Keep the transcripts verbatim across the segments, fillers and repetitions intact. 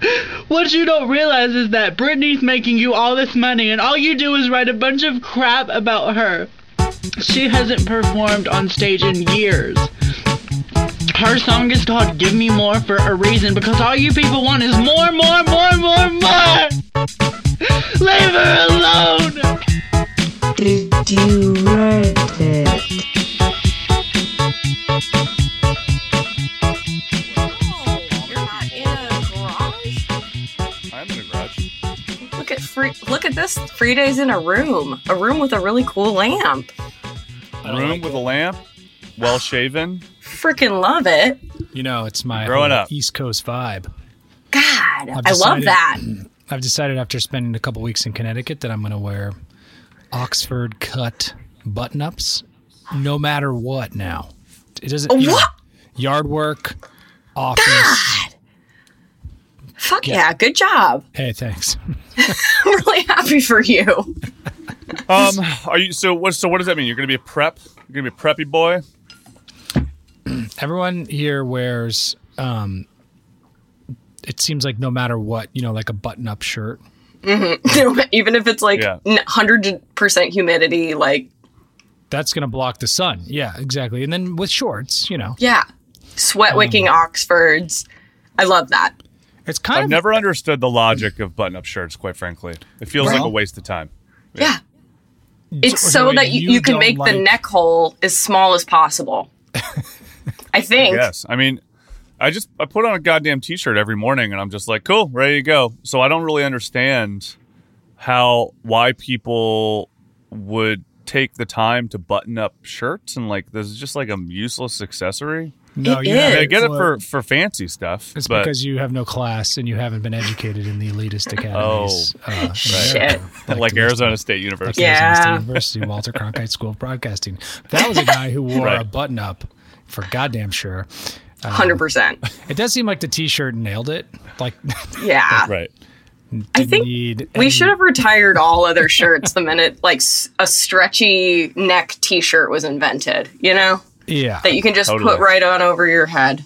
What you don't realize is that Britney's making you all this money, and all you do is write a bunch of crap about her. She hasn't performed on stage in years. Her song is called Give Me More for a reason, because all you people want is more, more, more, more, more! Leave her alone! Did you write it? Look at free, look at this. Friday's in a room. A room with a really cool lamp. A room with a lamp, well shaven. Freaking love it. You know, it's my Growing up. East Coast vibe. God, I've I love decided- that. I've decided after spending a couple weeks in Connecticut that I'm going to wear Oxford cut button-ups no matter what now. It doesn't you know, What? yard work, office. God. Fuck yeah. Yeah. Good job. Hey, thanks. I'm really happy for you. Um, are you so? What? So what does that mean? You're gonna be a prep? You're gonna be a preppy boy? Everyone here wears, um, it seems like no matter what, you know, like a button-up shirt. Mm-hmm. Even if it's like Yeah. one hundred percent humidity, like, That's going to block the sun. Yeah, exactly. And then with shorts, you know, yeah. Sweat wicking Um, Oxfords. I love that. it's kind I've of never understood the logic of button-up shirts. Quite frankly, it feels Right. like a waste of time. Yeah. It's So- so wait, that you, you you can don't make like- the neck hole as small as possible. I think. Yes, I mean, I just I put on a goddamn t-shirt every morning, and I'm just like, cool, ready to go. So I don't really understand how why people would take the time to button up shirts, and like this is just like a useless accessory. no, It you is. have- I get it well, for for fancy stuff, It's but because you have no class and you haven't been educated in the elitist academies. Oh, uh, in Shit. America, like the Arizona State University. Yeah. Arizona State University, Walter Cronkite School of Broadcasting. That was a guy who wore Right. a button up for goddamn sure. one hundred percent. It does seem like the T-shirt nailed it. Like, Yeah. Right. didn't I think need we any- should have retired all other shirts the minute like s- a stretchy neck t-shirt was invented, you know? Yeah, That you can just Totally. put right on over your head.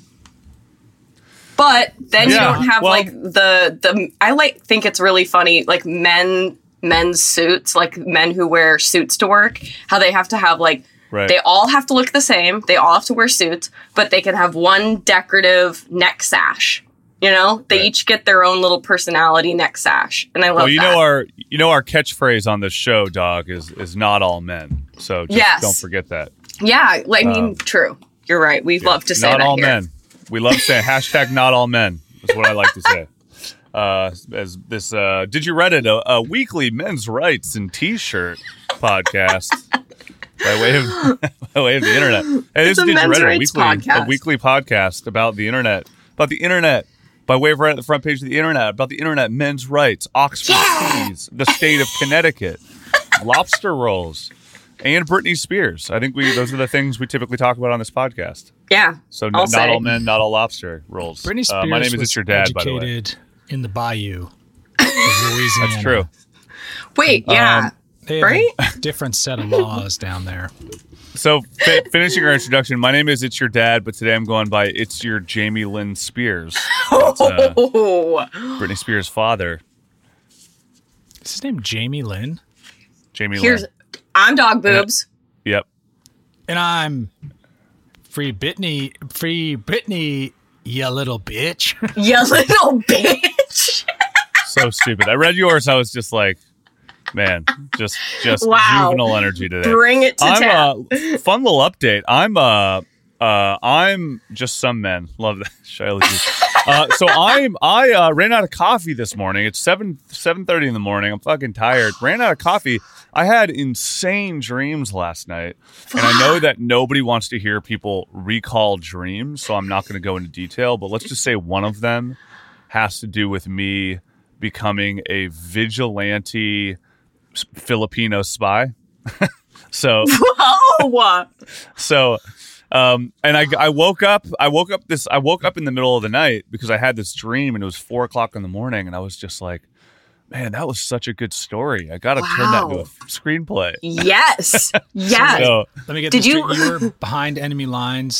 But then Yeah, you don't have well- like the the I like think it's really funny like men men's suits, like men who wear suits to work, how they have to have like Right. they all have to look the same, they all have to wear suits, but they can have one decorative neck sash. You know? They Right. each get their own little personality neck sash. And I love Well, you that. know our you know our catchphrase on this show, dog, is is not all men. So just Yes. don't forget that. Yeah, I mean, Um, true. You're right. We love to say not that all here. men. We love saying hashtag not all men is what I like to say. Uh, as this uh, did you Reddit a, a weekly men's rights and t-shirt podcast by way of by way of the internet. Hey, It's this a is Did You men's Reddit, a rights weekly podcast. a weekly podcast about the internet about the internet by way of right at the front page of the internet about the internet, men's rights, Oxford teas, the state of Connecticut, lobster rolls, and Britney Spears. I think we those are the things we typically talk about on this podcast. Yeah. So n- I'll not say. all men, not all lobster rolls. Britney Spears Uh, my name is was It's Your Dad, by the way. educated in the bayou of Louisiana. That's true. Wait, yeah. They have Right? a different set of laws down there. So fi- finishing our introduction, my name is It's Your Dad, but today I'm going by It's Your Jamie Lynn Spears. That's, uh, Oh, Britney Spears' father, Is his name Jamie Lynn? Jamie here's Lynn. I'm dog boobs. Yep. And I'm free Britney, free Britney, you little bitch. You little bitch. So stupid. I read yours. I was just like, man, just just Wow. juvenile energy today. Bring it to I'm town. uh, fun little update. I'm uh uh I'm just some men. Love that. Shia LaBeouf. uh, so I'm I uh, ran out of coffee this morning. It's seven seven thirty in the morning. I'm fucking tired. Ran out of coffee. I had insane dreams last night, and I know that nobody wants to hear people recall dreams, so I'm not going to go into detail. But let's just say one of them has to do with me becoming a vigilante Filipino spy. so Oh, so um and I, I woke up I woke up this I woke up in the middle of the night because I had this dream, and it was four o'clock in the morning, and I was just like, man, that was such a good story. I gotta turn that into Wow. a screenplay. yes. Yes. So Let me get Did this you- straight. You were behind enemy lines, like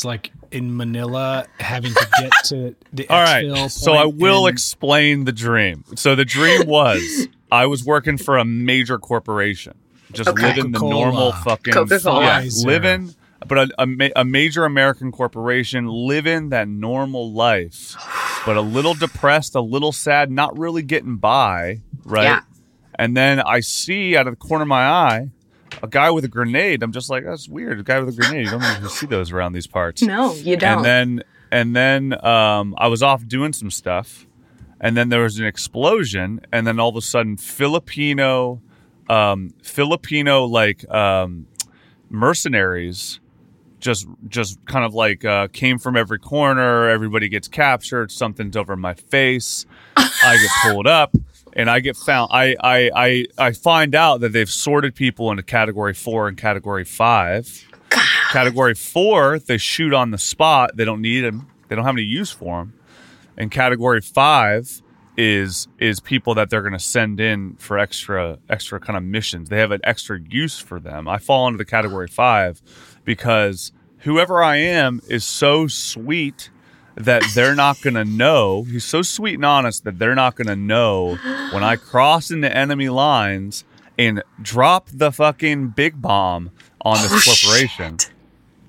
in Manila, having to get to the All right. exfil So I point will and- explain the dream. So the dream was I was working for a major corporation, just Okay. living the Coca-Cola. normal fucking Coca-Cola. yeah, Pfizer. living, but a, a, ma- a major American corporation, living that normal life, but a little depressed, a little sad, not really getting by, right? Yeah. And then I see out of the corner of my eye a guy with a grenade. I'm just like, that's weird. A guy with a grenade. You don't usually see those around these parts. No, you don't. And then and then um, I was off doing some stuff, and then there was an explosion, and then all of a sudden Filipino, um, Filipino like um, mercenaries, just just kind of like uh, came from every corner. Everybody gets captured. Something's over my face. I get pulled up. And I get found. I, I I I find out that they've sorted people into category four and category five. Category four, they shoot on the spot. They don't need them. They don't have any use for them. And category five is is people that they're going to send in for extra extra kind of missions. They have an extra use for them. I fall into the category five because whoever I am is so sweet that they're not going to know. He's so sweet and honest that they're not going to know when I cross into enemy lines and drop the fucking big bomb on this Oh, corporation. shit.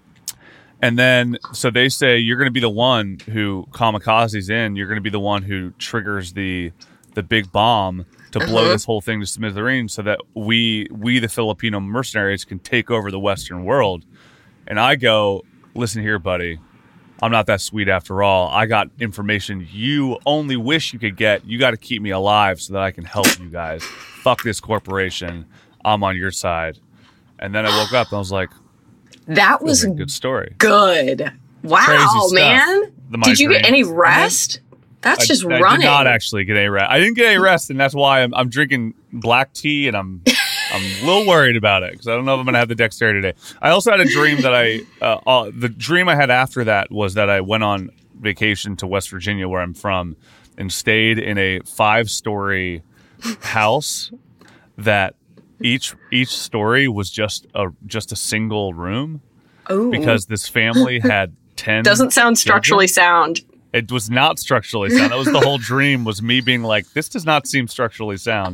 And then, so they say, you're going to be the one who kamikazes in. You're going to be the one who triggers the the big bomb to blow Uh-huh. this whole thing to smithereens so that we, we, the Filipino mercenaries, can take over the Western world. And I go, listen here, buddy. I'm not that sweet after all. I got information you only wish you could get. You got to keep me alive so that I can help you guys. Fuck this corporation. I'm on your side. And then I woke up and I was like, That was "This is a good story." good. Wow, Crazy stuff. man. The- my Did you get dreams. any rest? That's I, just I running. did not actually get any rest. I didn't get any rest, and that's why I'm, I'm drinking black tea, and I'm I'm a little worried about it because I don't know if I'm going to have the dexterity today. I also had a dream that I uh, uh, the dream I had after that was that I went on vacation to West Virginia, where I'm from, and stayed in a five story house that each each story was just a just a single room Ooh. because this family had ten. Doesn't sound structurally children. sound. It was not structurally sound. That was the whole dream, was me being like, this does not seem structurally sound.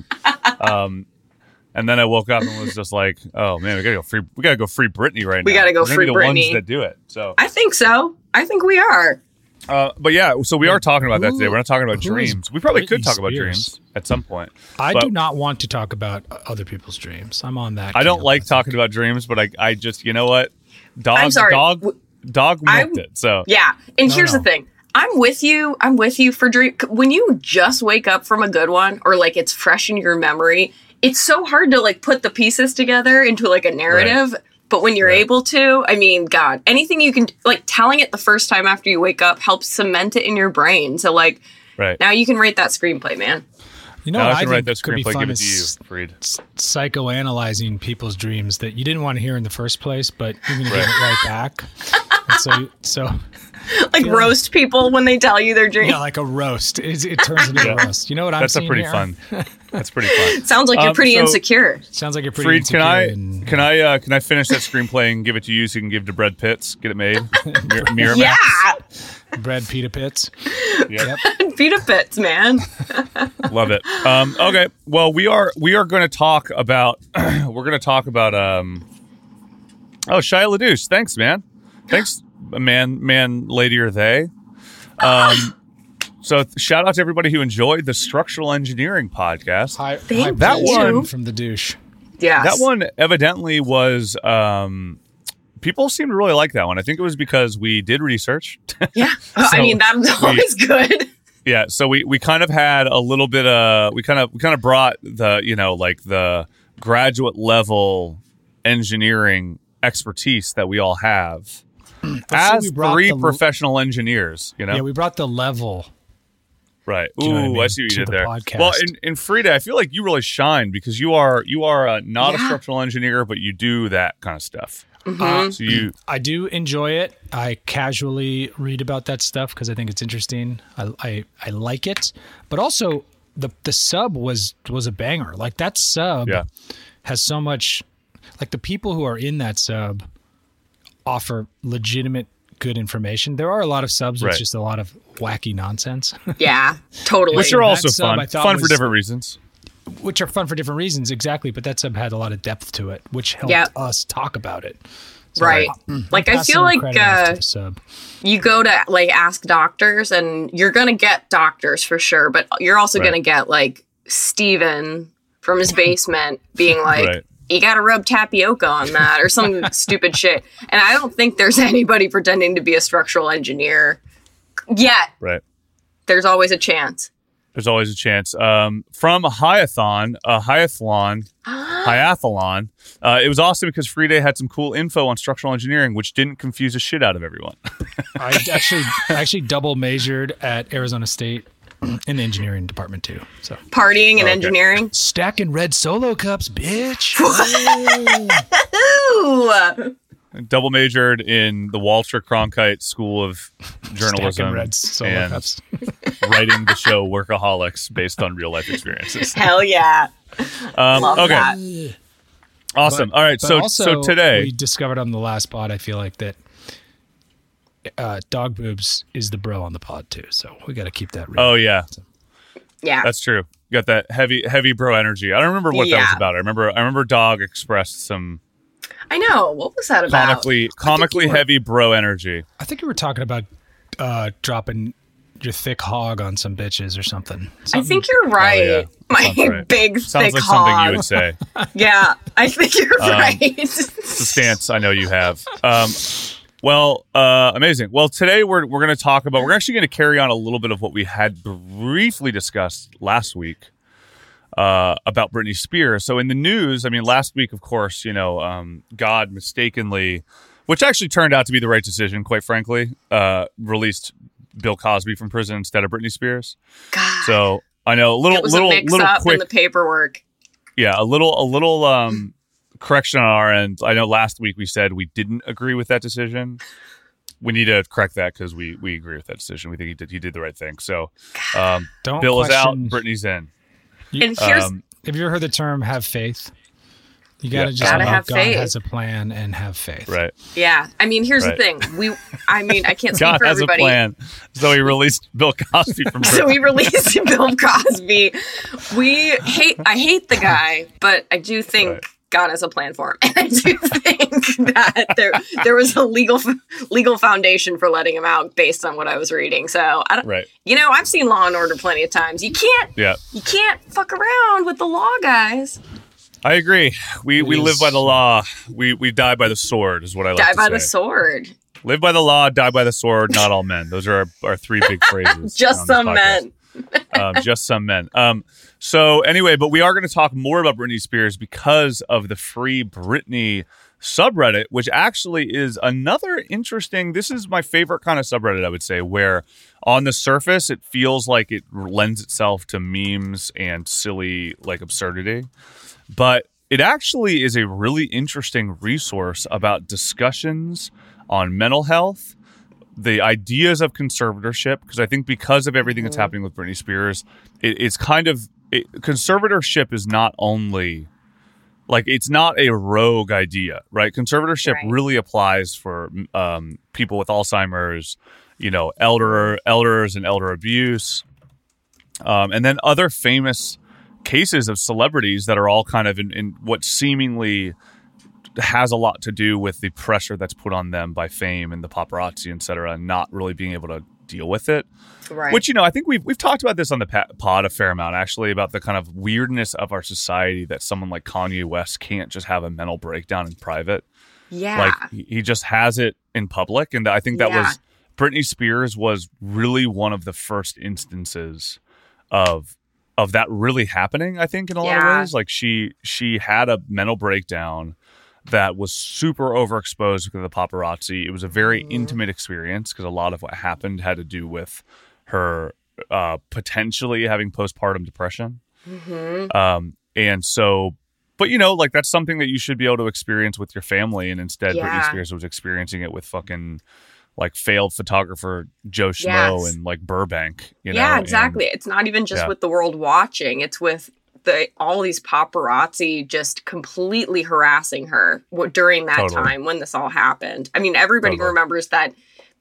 Um, and then I woke up and was just like, oh man, we gotta go free. We gotta go free Britney right We now. gotta go We're gonna free be the Britney. ones that do it. So, I think so. I think we are. uh, but yeah, so we are talking about that today. We're not talking about who is dreams. We probably could Britney talk about Spears? dreams at some point. I But do not want to talk about other people's dreams. I'm on that. I don't camp, like think. talking about dreams, but I, I just, you know what, dog, I'm sorry. dog, W- dog I'm- milked it. So Yeah. And No, here's no. the thing. I'm with you. I'm with you for dream. When you just wake up from a good one, or like it's fresh in your memory, it's so hard to like put the pieces together into like a narrative. But when you're Right. able to, I mean, God, anything you can, like telling it the first time after you wake up helps cement it in your brain. So like right. now you can rate that screenplay, man. You know Now what I I can write think that could be screenplay, fun give it to you, is Freed. s- psychoanalyzing people's dreams that you didn't want to hear in the first place, but you're going to Right. give it right back. And so, so Like Yeah. roast people when they tell you their dream. yeah, like a roast. It, it turns into Yeah. a roast. You know what I'm That's a seeing pretty here? fun. That's pretty fun. Sounds like you're Um, pretty so- insecure. Sounds like you're pretty Freed, can I insecure and- can I uh, can I finish that screenplay and give it to you so you can give to Brad Pitts, get it made? Mir- Miramax. Yeah. Brad Pita Pits. Yep. Pita Pits, man. Love it. Um, okay, well we are we are going to talk about we're going to talk about um. Oh, Shia LaDouche. Thanks, man. Thanks, man, man, lady, or they. Um, so th- shout out to everybody who enjoyed the structural engineering podcast. Hi, Thank hi, That Brad one- from the douche. Yes. That one evidently was. Um, people seem to really like that one. I think it was because we did research. Yeah. I So mean, that's always good. Yeah, so we, we kind of had a little bit of we kind of we kind of brought the you know like the graduate level engineering expertise that we all have Let's say as we brought three the- professional engineers. You know, Yeah, we brought the level. right? you know what I Ooh, I, mean, see what to you did the there. podcast. Well, in, in Frida, I feel like you really shine because you are you are uh, not a Yeah. structural engineer, but you do that kind of stuff. Uh, So you I do enjoy it. I casually read about that stuff because I think it's interesting. I, I I like it, but also the the sub was was a banger. Like that sub Yeah. has so much. Like the people who are in that sub offer legitimate good information. There are a lot of subs with Right. just a lot of wacky nonsense, Yeah, totally. Which are also That sub fun. I thought Fun for was- different reasons. which are fun for different reasons. Exactly. But that sub had a lot of depth to it, which helped Yep. us talk about it. So Right. I'm Like, I passing feel the like credit off to uh, the sub. you go to like ask doctors and you're going to get doctors for sure, but you're also Right. going to get like Steven from his basement being like, Right. you got to rub tapioca on that or some stupid shit. And I don't think there's anybody pretending to be a structural engineer yet. Right. There's always a chance. There's always a chance. Um, from Hyathon, uh, Hyathlon, Hyathlon, uh, it was awesome because Free Day had some cool info on structural engineering, which didn't confuse the shit out of everyone. I actually I actually double majored at Arizona State in the engineering department too. So Partying and Okay. engineering. stacking red solo cups, bitch. Ooh. Double majored in the Walter Cronkite School of Stacking Journalism red solo and cups. writing the show Workaholics based on real life experiences. Hell yeah. Um, Love okay, that. awesome. But- All right, but so also, so today, we discovered on the last pod, I feel like that uh, Dog Boobs is the bro on the pod too. So we got to keep that real. oh yeah, Yeah. that's true. You got that heavy heavy bro energy. I don't remember what that Yeah. was about. I remember I remember Dog expressed some I know. What was that about? comically comically you were- heavy bro energy. I think you were talking about uh, dropping your thick hog on some bitches or something. I Something- think you're right. yeah. My Sounds right. big Sounds thick like hog. something you would say. Yeah, I think you're Um, right. It's a stance I know you have. Um, well, uh, amazing. Well, today we're we're going to talk about. We're actually going to carry on a little bit of what we had briefly discussed last week uh, about Britney Spears. So in the news, I mean, last week, of course, you know, um, God mistakenly, which actually turned out to be the right decision, quite frankly, uh, released Bill Cosby from prison instead of Britney Spears. God, So I know a little it was little a mix little up quick. in the paperwork. Yeah, a little a little um correction on our end. I know last week we said we didn't agree with that decision. We need to correct that because we we agree with that decision. We think he did he did the right thing. So um Don't Bill is out, question- Brittany's in. And here's Um, Have you ever heard the term "have faith"? You got to Yeah. just Gotta know have God faith. has a plan and have faith. right. yeah. I mean, here's Right. the thing. We, I mean, I can't speak God for has everybody. a plan. So he released Bill Cosby from prison. So we released Bill Cosby. We hate. I hate the guy, but I do think Right. God has a plan for him, and I do think that there there was a legal legal foundation for letting him out based on what I was reading. So I don't. Right. You know, I've seen Law and Order plenty of times. You can't. Yeah. You can't fuck around with the law, guys. I agree. We we It live is- by the law. We we die by the sword is what I like Die to by say. the sword. Live by the law, die by the sword, not all men. Those are our, our three big phrases. Just on this some podcast. men. um, just some men. Um, so anyway, but we are going to talk more about Britney Spears because of the Free Britney subreddit, which actually is another interesting. This is my favorite kind of subreddit, I would say, where on the surface it feels like it lends itself to memes and silly like absurdity, but it actually is a really interesting resource about discussions on mental health, the ideas of conservatorship, because I think because of everything that's happening with Britney Spears, it, it's kind of it, conservatorship is not only like it's not a rogue idea, right? Conservatorship Right. really applies for um, people with Alzheimer's, you know, elder elders and elder abuse, um, and then other famous cases of celebrities that are all kind of in, in what seemingly has a lot to do with the pressure that's put on them by fame and the paparazzi, et cetera, and not really being able to deal with it. Right. Which, you know, I think we've we've talked about this on the pa- pod a fair amount, actually, about the kind of weirdness of our society that someone like Kanye West can't just have a mental breakdown in private. yeah. Like he he just has it in public, and I think that Yeah. was Britney Spears was really one of the first instances of of that really happening. I think in a lot Yeah. of ways, like she she had a mental breakdown that was super overexposed because of the paparazzi. It was a very Mhm. intimate experience because a lot of what happened had to do with her uh, potentially having postpartum depression. Mhm. Um, and so, but you know, like that's something that you should be able to experience with your family. And instead, Britney Yeah. Spears was experiencing it with fucking like failed photographer Joe Schmo Yes. and like Burbank. You know? yeah, And- exactly. It's not even just yeah. with the world watching. It's with the all these paparazzi just completely harassing her w- during that Totally. time when this all happened. I mean, everybody Totally. remembers that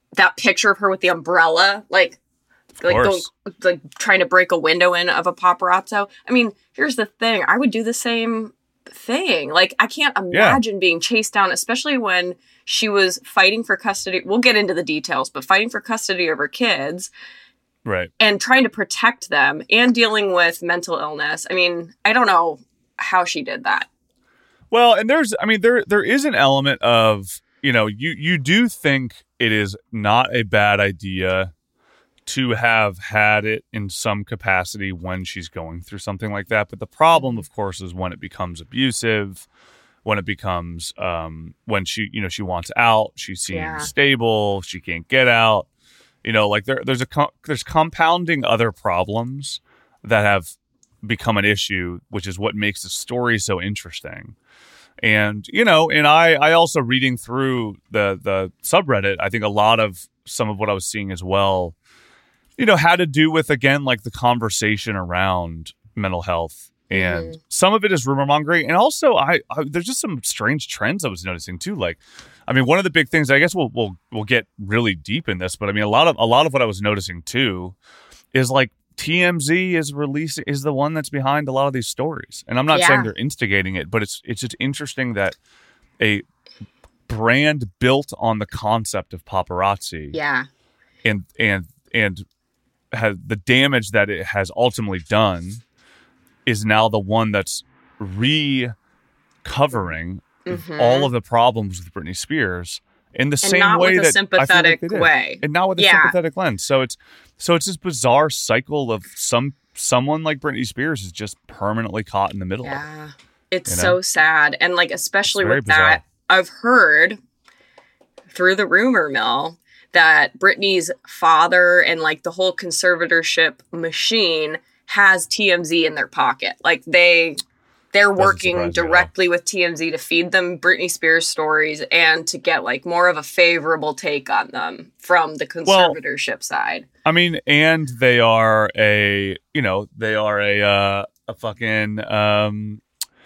that picture of her with the umbrella, like, like going, course. like trying to break a window in of a paparazzo. I mean, here's the thing. I would do the same thing. Like, I can't imagine being chased down, especially when she was fighting for custody. We'll get into the details, but fighting for custody of her kids. Right. And trying to protect them and dealing with mental illness. I mean, I don't know how she did that. Well, and there's, I mean, there there is an element of, you know, you you do think it is not a bad idea to have had it in some capacity when she's going through something like that. But the problem, of course, is when it becomes abusive, when it becomes, um, when she, you know, she wants out, she seems Yeah. stable, she can't get out. You know, like there, there's a co- there's compounding other problems that have become an issue, which is what makes the story so interesting. And you know, and I, I also reading through the the subreddit, I think a lot of some of what I was seeing as well, you know, had to do with again like the conversation around mental health, and Mhm. some of it is rumor mongering, and also I, I there's just some strange trends I was noticing too, like. I mean, one of the big things, I guess we'll we'll we'll get really deep in this, but I mean, a lot of a lot of what I was noticing too is like T M Z is releasing is the one that's behind a lot of these stories, and I'm not Yeah. saying they're instigating it, but it's it's just interesting that a brand built on the concept of paparazzi, Yeah. and and and has the damage that it has ultimately done is now the one that's recovering Mhm. all of the problems with Britney Spears in the And same not way with a that I feel like sympathetic they did. way. and not with a Yeah. sympathetic lens. So it's so it's this bizarre cycle of some someone like Britney Spears is just permanently caught in the middle of it. Yeah. It's You know? so sad. And like, especially It's very with that, I've heard through the rumor mill that Britney's father and like the whole conservatorship machine has T M Z in their pocket. Like they they're working surprise me at all. directly with T M Z to feed them Britney Spears stories and to get like more of a favorable take on them from the Well, conservatorship side. I mean, and they are a you know they are a uh, a fucking um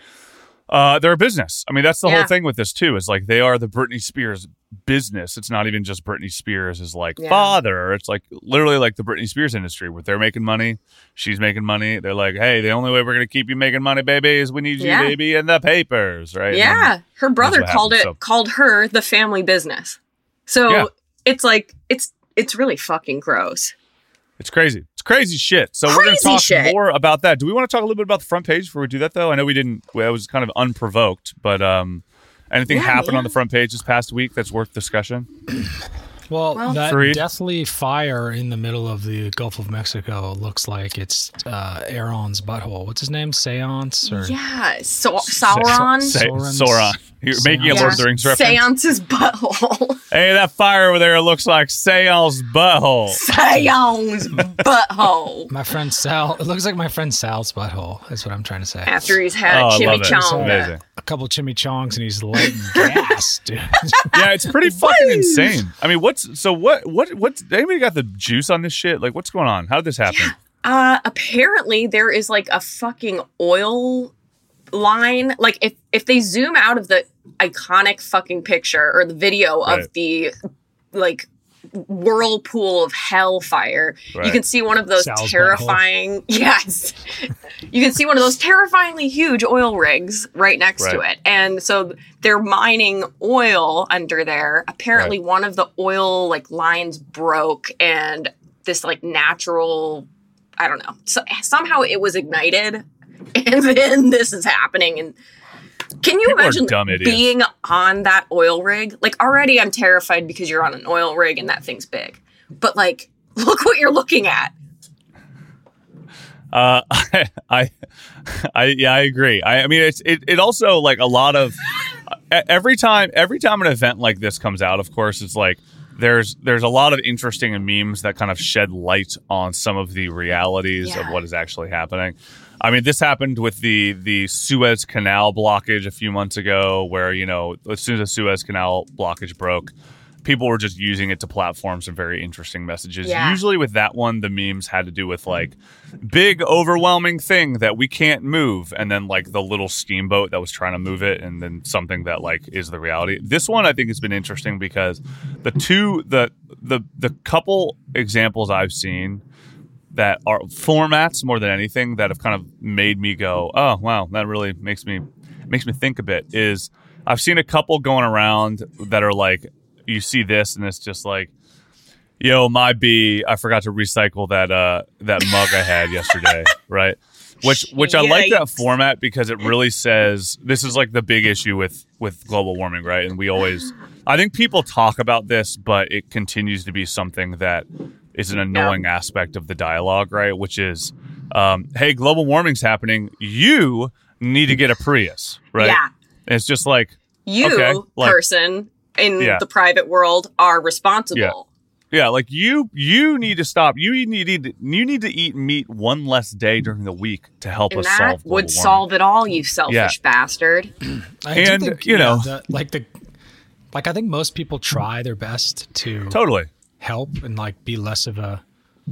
uh they're a business. I mean, that's the Yeah. whole thing with this too. Is like they are the Britney Spears business. It's not even just Britney Spears is like Yeah. father. It's like literally like the Britney Spears industry where they're making money, she's making money. They're like, hey, the only way we're gonna keep you making money, baby, is we need you, Yeah. baby, in the papers, right? And Yeah, then- her brother what called happens, it so- called her the family business. So Yeah. it's like it's it's really fucking gross. It's crazy. It's crazy shit. So we're going to Crazy talk shit. more about that. Do we want to talk a little bit about the front page before we do that, though? I know we didn't. Well, it was kind of unprovoked, but um, anything Yeah, happened man. on the front page this past week that's worth discussion? Well, Well- that Fareed? deathly fire in the middle of the Gulf of Mexico looks like it's uh, Aaron's butthole. What's his name? Seance? Or Yeah, so Sauron. Say, Sauron's- Sauron. You're making a Seance. Lord of the Rings reference. Seance's butthole. Hey, that fire over there looks like Seance butthole. Seance's butthole. My friend Sal. It looks like my friend Sal's butthole. That's what I'm trying to say. After he's had Oh, I a love it. chimichanga. Amazing. A couple chimichangas and he's lighting gas, dude. Yeah, it's pretty fucking insane. I mean, what's so what what what's anybody got the juice on this shit? Like, what's going on? How did this happen? Uh, apparently there is like a fucking oil line. Like if if they zoom out of the iconic fucking picture or the video Right. of the like whirlpool of hellfire, you Right. can see one of those Sal's terrifying yes you can see one of those terrifyingly huge oil rigs right next to Right. it. And so they're mining oil under there. Apparently Right. one of the oil like lines broke and this like natural I don't know. So, somehow it was ignited, and then this is happening. And can you People are imagine dumb idiots. being on that oil rig? Like already, I'm terrified because you're on an oil rig and that thing's big. But like, look what you're looking at. Uh, I, I, I, yeah, I agree. I, I mean, it's it, it also like a lot of e- every time every time an event like this comes out, of course, it's like there's there's a lot of interesting memes that kind of shed light on some of the realities of Yeah. what is actually happening. I mean, this happened with the the Suez Canal blockage a few months ago, where you know as soon as the Suez Canal blockage broke, people were just using it to platform some very interesting messages. Yeah. Usually with that one, the memes had to do with like big overwhelming thing that we can't move, and then like the little steamboat that was trying to move it, and then something that like is the reality. This one I think has been interesting because the two the the the couple examples I've seen that are formats more than anything that have kind of made me go, oh wow, that really makes me makes me think a bit, is I've seen a couple going around that are like, you see this and it's just like, yo, my bee, I forgot to recycle that uh that mug I had yesterday, right? Which which I like that format because it really says this is like the big issue with with global warming, right? And we always, I think people talk about this, but it continues to be something that is an annoying yeah. aspect of the dialogue, right? Which is, um, hey, global warming's happening. You need to get a Prius, right? Yeah. And it's just like, you, okay, like, person in yeah. the private world, are responsible. Yeah. Yeah, like you, you need to stop. You need to, you need to eat meat one less day during the week to help and us that solve global would warming. solve it all, you selfish Yeah. bastard. I do And, think, you know- the, like the like I think most people try their best to Totally. help and like be less of a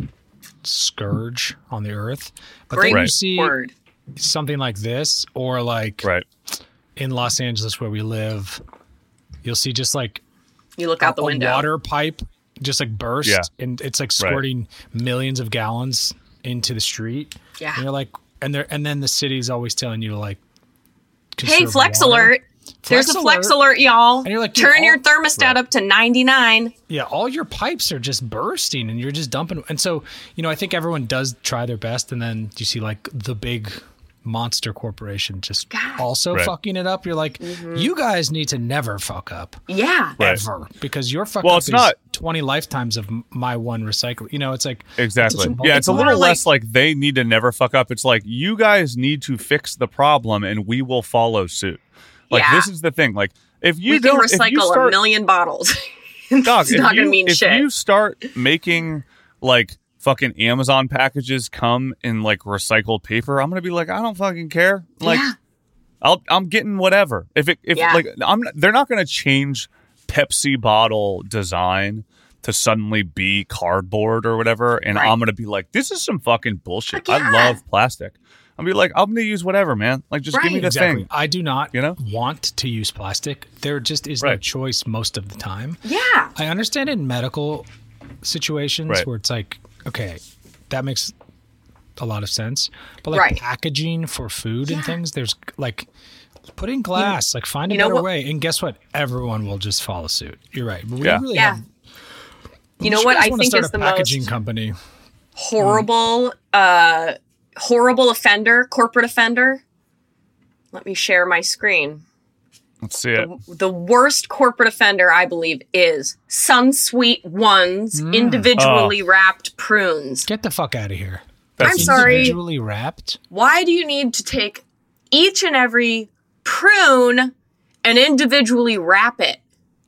scourge on the earth. But Great then you Right. see word. something like this, or like Right. in Los Angeles where we live, you'll see just like You look out the a window. water pipe just like burst, Yeah. and it's like squirting millions of gallons into the street. Yeah. And you're like, and there, and then the city's always telling you to like, Hey, conserve flex water. alert. There's Flex a flex alert. alert, y'all. And you're like, dude, turn your all- thermostat Right. up to ninety-nine. Yeah, all your pipes are just bursting and you're just dumping. And so, you know, I think everyone does try their best. And then you see like the big monster corporation just God. also Right. fucking it up. You're like, you guys need to never fuck up Yeah. Right. ever, because your fuck Well, up it's is not- twenty lifetimes of m- my one recycle. You know, it's like, Exactly. It's a- yeah, it's, it's a more little like- less like they need to never fuck up. It's like you guys need to fix the problem, and we will follow suit. Like Yeah. this is the thing. Like if you we can don't, if you recycle start, a million bottles. dog, it's if not you, gonna mean if shit. you start making like fucking Amazon packages come in like recycled paper, I'm gonna be like, I don't fucking care. Like, yeah. I'll, I'm getting whatever. If it, if Yeah. like, I'm, they're not gonna change Pepsi bottle design to suddenly be cardboard or whatever, and Right. I'm gonna be like, this is some fucking bullshit. Heck yeah. I love plastic. I'm gonna be like, I'm gonna use whatever, man. Like, just give me Right. the exactly. thing. I do not You know? want to use plastic. There just is no Right. choice most of the time. Yeah. I understand in medical situations Right. where it's like, okay, that makes a lot of sense. But like Right. packaging for food and Yeah. things, there's like put in glass, like find a you know better what- way. And guess what? Everyone will just follow suit. You're right. But we Yeah. really Yeah. have. You know we what just I wanna think start is a the packaging most company. horrible, uh, horrible offender, corporate offender? Let me share my screen. Let's see it. The worst corporate offender, I believe, is Sunsweet Ones Mm. individually wrapped prunes. Get the fuck out of here. That's I'm sorry. Individually wrapped. Why do you need to take each and every prune and individually wrap it?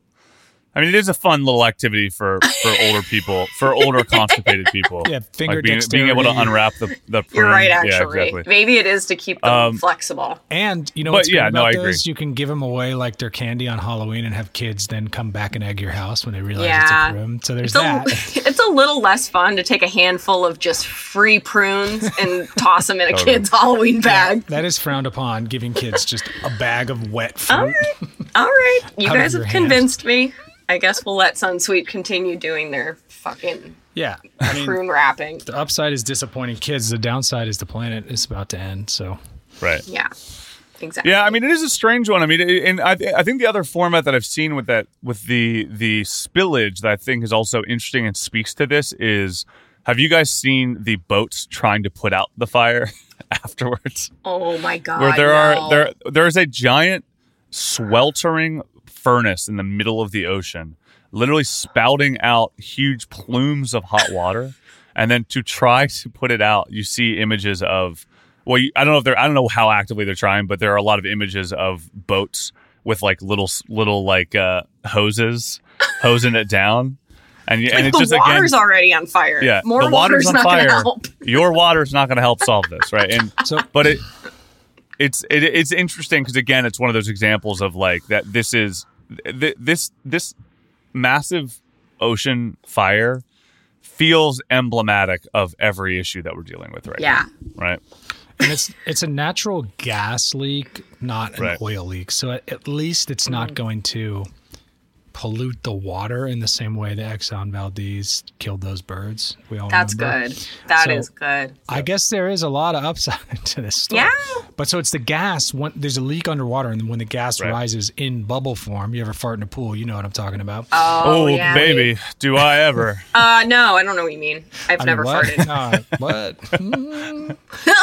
I mean, it is a fun little activity for, for older people, for older constipated people. Yeah, finger like being, being able to dexterity. unwrap the the prune. You're right, Yeah, actually. exactly. Maybe it is to keep them Um, flexible. And you know But what's yeah, good no, about I agree. those? You can give them away like their candy on Halloween and have kids then come back and egg your house when they realize Yeah. it's a prune. So there's It's a, that. it's a little less fun to take a handful of just free prunes and toss them in a Totally. kid's Halloween bag. That is frowned upon, giving kids just a bag of wet fruit. All right. All right. You Out of guys your have hand. convinced me. I guess we'll let Sunsweet continue doing their fucking Yeah. I mean, prune wrapping. the upside is disappointing kids. The downside is the planet is about to end. So Right. Yeah. Exactly. Yeah, I mean, it is a strange one. I mean, it- and I, th- I think the other format that I've seen with that, with the the spillage that I think is also interesting and speaks to this is, have you guys seen the boats trying to put out the fire afterwards? Oh my god. Where there no. are there there is a giant sweltering furnace in the middle of the ocean, literally spouting out huge plumes of hot water, and then to try to put it out, you see images of, well, you, I don't know if they're, I don't know how actively they're trying, but there are a lot of images of boats with like little little like uh, hoses hosing it down, and you, Like and it's the just again, water's already on fire. yeah, More the water's on not gonna fire. help. Your water's not going to help solve this, right? And so but it it's it, it's interesting because again, it's one of those examples of like that. This is th- this this massive ocean fire feels emblematic of every issue that we're dealing with right Yeah. now. Right. And it's it's a natural gas leak, not an Right. oil leak. So at, at least it's not going to pollute the water in the same way the Exxon Valdez killed those birds. We all That's remember. good. That So- is good. I guess there is a lot of upside to this story. Yeah. But so it's the gas. When, there's a leak underwater, and when the gas Right. rises in bubble form, you ever fart in a pool, you know what I'm talking about. Oh, Oh, yeah. baby, do I ever. Uh, no, I don't know what you mean. I've I mean, never what? farted. No, what? Hmm.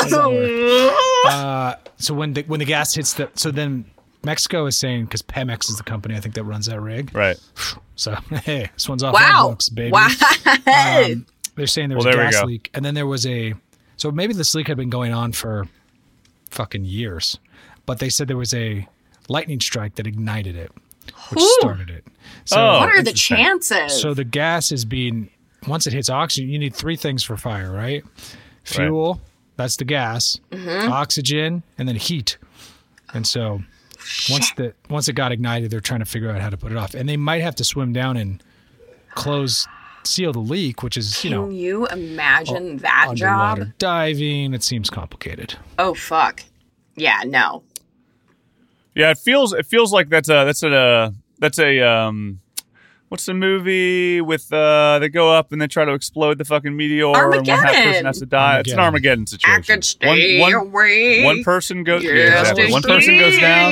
Uh, so when the when the gas hits the so then Mexico is saying, because Pemex is the company I think that runs that rig. Right. So hey, this one's off our Wow. books, baby. Wow. Um, they're saying there was Well, a there we gas go. leak, and then there was a. So maybe this leak had been going on for fucking years, but they said there was a lightning strike that ignited it, which Ooh. started it. So, Oh. What are the Interesting. chances? so the gas is being once it hits oxygen, you need three things for fire, right? Fuel, that's the gas, Mm-hmm. oxygen, and then heat. And so once the once it got ignited, they're trying to figure out how to put it off, and they might have to swim down and close, seal the leak, which is you Can know you imagine that underwater job? diving. It seems complicated. Oh, fuck. Yeah, no. Yeah, it feels it feels like that's a that's a uh, that's a um what's the movie with uh they go up and they try to explode the fucking meteor and one half Armageddon. person has to die. It's an Armageddon. Armageddon I situation. could stay one, one, away. one person goes yeah, Just exactly. to One person goes down,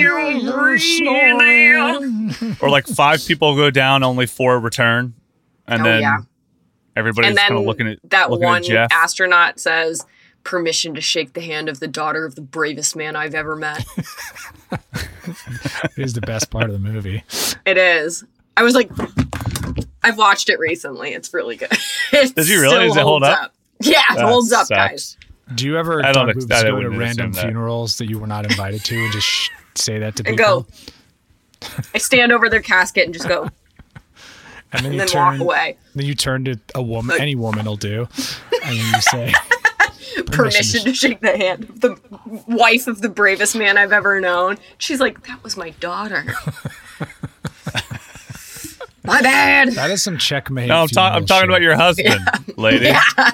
down. or like five people go down, only four return, and Oh, then yeah. everybody's And kind of then looking at that looking one at Jeff. astronaut says, "Permission to shake the hand of the daughter of the bravest man I've ever met." It is the best part of the movie. It is. I was like, I've watched it recently. It's really good. It Does he really? still Does it hold holds up? Yeah, it That holds up, sucks. guys. Do you ever I don't Doug ex- Hoops, I go to wouldn't random assume that. funerals that you were not invited to and just sh- say that to And people? go. I stand over their casket and just go, and then, and you then turn, walk away. Then you turn to a woman, any woman will do, and then you say, Permission to shake the hand of the wife of the bravest man I've ever known. She's like, that was my daughter. My bad. "That is some checkmate." No, I'm, ta- I'm funeral talking shit." about your husband, lady.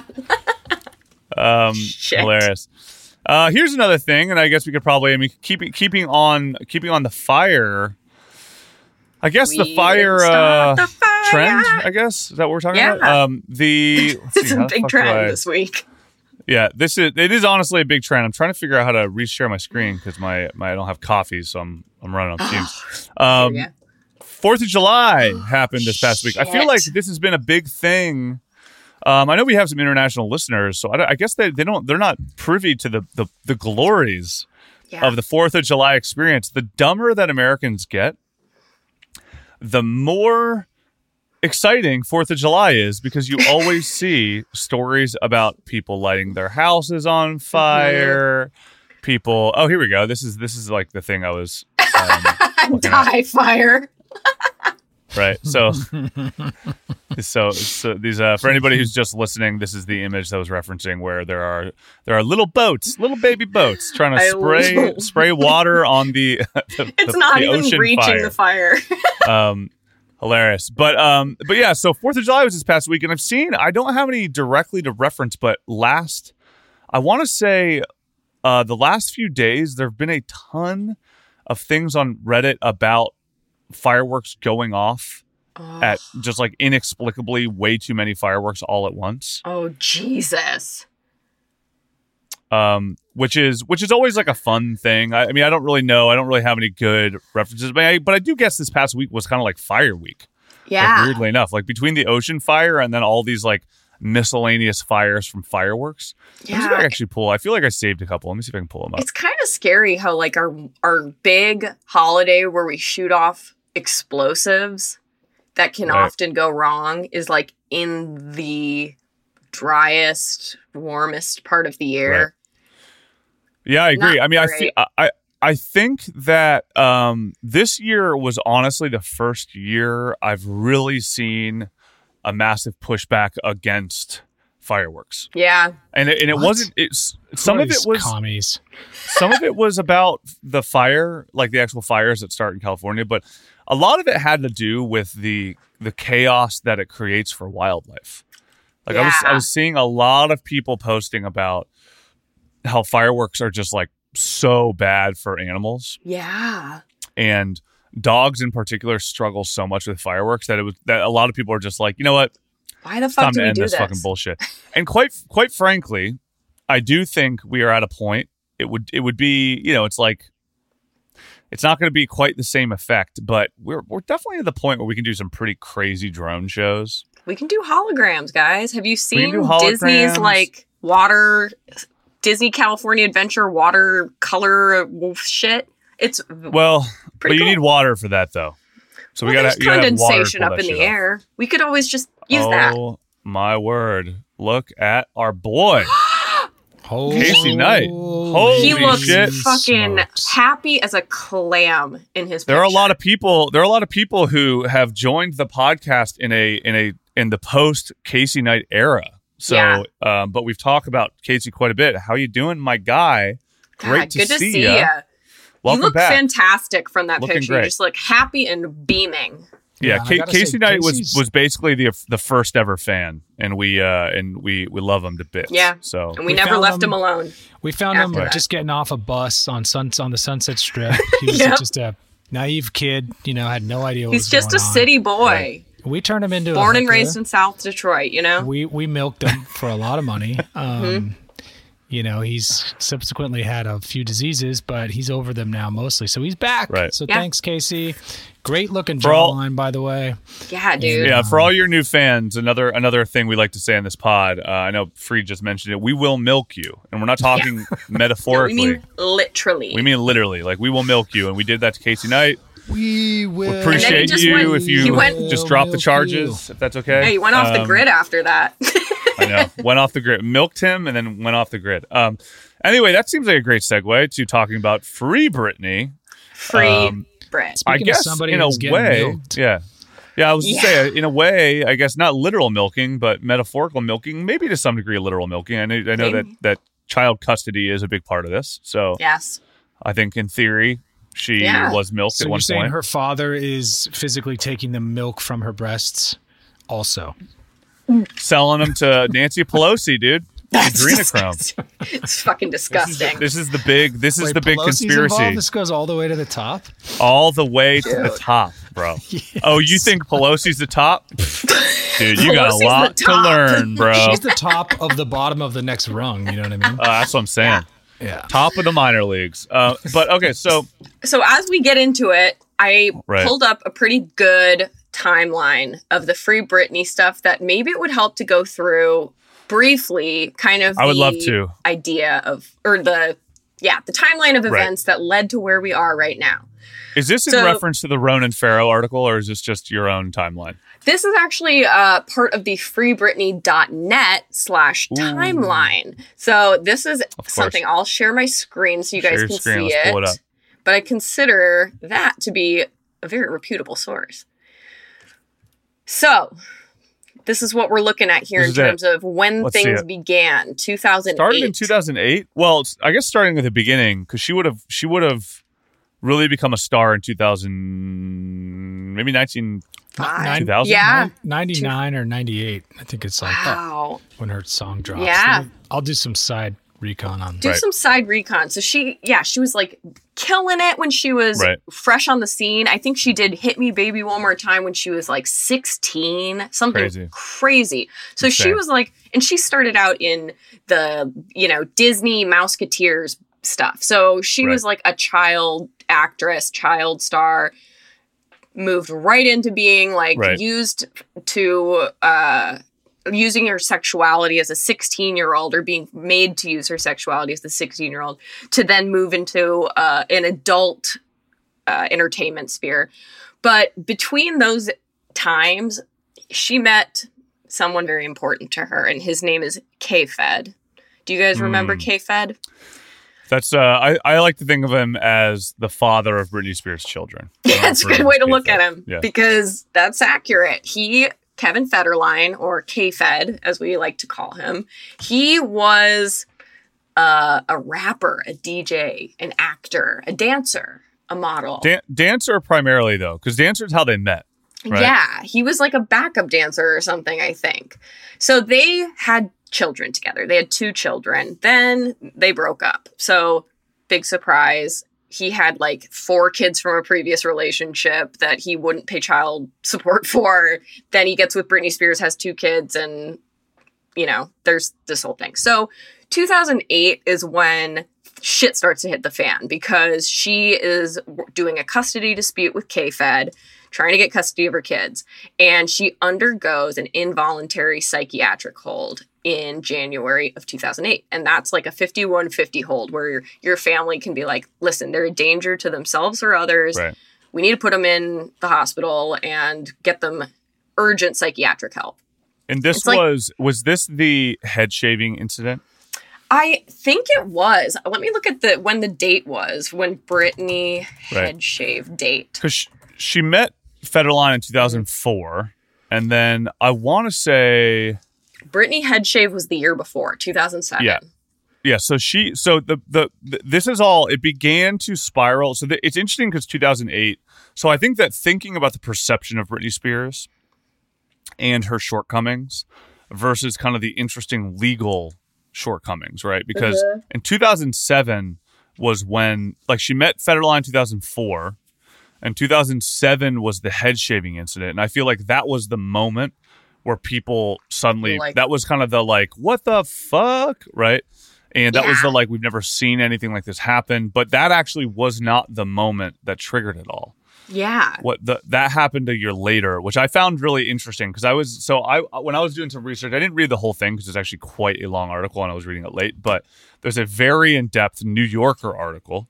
Um, Shit. hilarious. Uh, here's another thing, and I guess we could probably, I mean, keeping keeping on keeping on the fire. I guess the We fire, didn't uh, start the fire. trend. I guess is that what we're talking Yeah. about. Um, the let's It's see, a how the big fuck do trend I- this week. Yeah, this is it is honestly a big trend. I'm trying to figure out how to reshare my screen because my, my I don't have coffee, so I'm I'm running on Teams. Um, Yeah. Fourth of July happened this past week. I feel Shit. like this has been a big thing. Um, I know we have some international listeners, so I, don't- I guess they, they don't they're not privy to the the, the glories Yeah. of the Fourth of July experience. The dumber that Americans get, the more exciting Fourth of July is, because you always see stories about people lighting their houses on fire. People. Oh, here we go. This is this is like the thing I was. Um, looking at. Die fire. Right. So, so, so these uh, for anybody who's just listening, this is the image that I was referencing, where there are there are little boats, little baby boats, trying to I spray love- spray water on the. the It's the- not the even ocean reaching fire. the fire. Um, hilarious, but um, but yeah. So Fourth of July was this past week, and I've seen. I don't have any directly to reference, but last, I want to say, uh, the last few days there have been a ton of things on Reddit about fireworks going off at just like inexplicably way too many fireworks all at once. Oh, Jesus. Um, which is which is always like a fun thing. I, I mean, I don't really know. I don't really have any good references, but I, but I do guess this past week was kind of like Fire Week. Yeah. Like, weirdly enough, like between the ocean fire and then all these like miscellaneous fires from fireworks. Let me see if I Yeah. can actually pull. I feel like I saved a couple. Let me see if I can pull them up. It's kind of scary how like our our big holiday where we shoot off explosives that can Right. often go wrong is like in the driest, warmest part of the year. Yeah, I agree. Not I mean, I great. feel I. I I think that um, this year was honestly the first year I've really seen a massive pushback against fireworks, Yeah. and it, and it What? wasn't. It's some of it Christ, was commies. some of it was about the fire, like the actual fires that start in California, but a lot of it had to do with the the chaos that it creates for wildlife. Like I was I Yeah. was seeing a lot of people posting about how fireworks are just like so bad for animals, Yeah. and dogs in particular struggle so much with fireworks that it was that a lot of people are just like, you know what, Why the it's fuck time do to we end do this this? fucking bullshit. And quite quite frankly, I do think we are at a point. It would it would be you know it's like it's not going to be quite the same effect, but we're we're definitely at the point where we can do some pretty crazy drone shows. We can do holograms, guys. Have you seen do Disney's holograms. like water, Disney California Adventure watercolor shit? It's Well, but Pretty you cool. need water for that though. So we well, got there's to have water to condensation pull up that in the shit off. air. We could always just use that. Oh my word! Look at our boy. Holy Casey Knight. Holy He looks shit. fucking smokes. happy as a clam in his. There are a picture. lot of people. There are a lot of people who have joined the podcast in a in a in the post Casey Knight era. So, Yeah. um, but we've talked about Casey quite a bit. How you doing, my guy? Great God, to good to see, see ya. ya. Welcome you look back. fantastic from that Looking picture. great. You just look happy and beaming. Yeah, Yeah, I Ca- gotta Casey say, Knight was Casey's- was basically the the first ever fan, and we uh and we we love him to bits. Yeah. So And we, We never found left him- him alone. We found him After that. just getting off a bus on sun on the Sunset Strip. He was Yep. just a naive kid, you know, had no idea what He's was just a going on. city boy, We turned him into born a and hooker. raised in South Detroit. You know. We we milked him for a lot of money. Um, Mm-hmm. You know, he's subsequently had a few diseases, but he's over them now mostly. So he's back. Right. So Yeah. thanks, Casey. Great looking For all- jawline, by the way. Yeah, dude. yeah, for all your new fans, another another thing we like to say on this pod. Uh, I know Freed just mentioned it. We will milk you, and we're not talking No, metaphorically. we mean literally. We mean literally, like we will milk you, and we did that to Casey Knight. We will Appreciate just you went- if you he went- just drop the milk charges, if that's okay. Yeah, he went off the Um, grid after that. I know, went off the grid, milked him, and then went off the grid. Um, anyway, that seems like a great segue to talking about Free Britney. Free Um, Brit. Speaking I of guess somebody in a who's getting way, milked. yeah, yeah. I was Yeah. to say, in a way, I guess not literal milking, but metaphorical milking, maybe to some degree, literal milking. I know, I know that Maybe. that child custody is a big part of this. So Yes. I think, in theory, she Yeah. was milked So at you're one saying point. her father is physically taking the milk from her breasts also. Selling them to Nancy Pelosi, dude. Adrenochrome. It's fucking disgusting. This is the big. This is Wait, the big Pelosi's conspiracy. involved? This goes all the way to the top? All the way to the top, bro. Oh, you think Pelosi's the top? Dude, you got Pelosi's a the lot to top. learn, bro. She's the top of the bottom of the next rung. You know what I mean? Uh, that's what I'm saying. Yeah. Top of the minor leagues. Uh, but okay, so So as we get into it, I Right. pulled up a pretty good timeline of the Free Britney stuff that maybe it would help to go through briefly, kind of I would the love to. idea of, or the, yeah, the timeline of Right. events that led to where we are right now. is this in So- reference to the Ronan Farrow article, or is this just your own timeline? This is actually uh, part of the freebritney.net slash timeline. So this is course. something I'll share my screen so you guys Share your can screen, see let's it. pull it up. But I consider that to be a very reputable source. So this is what we're looking at here This in is it. terms of when Let's see things it. began. two thousand eight. Started in two thousand eight. Well, it's- I guess starting at the beginning, because she would have she would have really become a star in two thousand, maybe nineteen. Five. two thousand? Yeah. ninety-nine or ninety-eight. I think it's like that Wow. when her song drops. Yeah. Let me- I'll do some side recon on Do Right. some side recon. So she, yeah, she was like killing it when she was Right. fresh on the scene. I think she did Hit Me Baby One More Time when she was like sixteen, something Crazy. crazy. So she Insane. was like, and she started out in the, you know, Disney Mouseketeers stuff. So she Right. was like a child actress, child star, moved right into being like Right. used to, uh, using her sexuality as a sixteen year old or being made to use her sexuality as a sixteen year old to then move into uh, an adult uh, entertainment sphere. But between those times, she met someone very important to her, and his name is K-Fed. Do you guys remember Mm. K-Fed? That's uh, I, I like to think of him as the father of Britney Spears' children. That's a good way to look at him Yeah. because that's accurate. He, Kevin Federline, or K-Fed, as we like to call him, he was uh, a rapper, a D J, an actor, a dancer. a model. Dan- dancer primarily, though, because dancer's how they met. Right? Yeah, he was like a backup dancer or something, I think. So they had children together. They had two children. Then they broke up. So big surprise. He had like four kids from a previous relationship that he wouldn't pay child support for. Then he gets with Britney Spears, has two kids, and, you know, there's this whole thing. So two thousand eight is when shit starts to hit the fan because she is doing a custody dispute with K-Fed, trying to get custody of her kids. And she undergoes an involuntary psychiatric hold in January of two thousand eight. And that's like a fifty-one fifty hold where your, your family can be like, listen, they're a danger to themselves or others. Right. We need to put them in the hospital and get them urgent psychiatric help. And this It's like- was, was this the head shaving incident? I think it was. Let me look at the when the date was, when Britney Right. head shave date. Because she, she met Federline in two thousand four. And then I want to say... Britney head shave was the year before, two thousand seven. Yeah. Yeah, so she, so the, the, the this is all, it began to spiral. So the, it's interesting because two thousand eight. So I think that thinking about the perception of Britney Spears and her shortcomings versus kind of the interesting legal shortcomings, right? Because Mhm. in two thousand seven was when, like, she met Federline in two thousand four, and two thousand seven was the head shaving incident. And I feel like that was the moment where people suddenly, Like- that was kind of the like, what the fuck, right? And that was Yeah. the like, we've never seen anything like this happen. But that actually was not the moment that triggered it all. Yeah. What the that happened a year later, which I found really interesting because I was so I when I was doing some research, I didn't read the whole thing because it's actually quite a long article and I was reading it late. But there's a very in-depth New Yorker article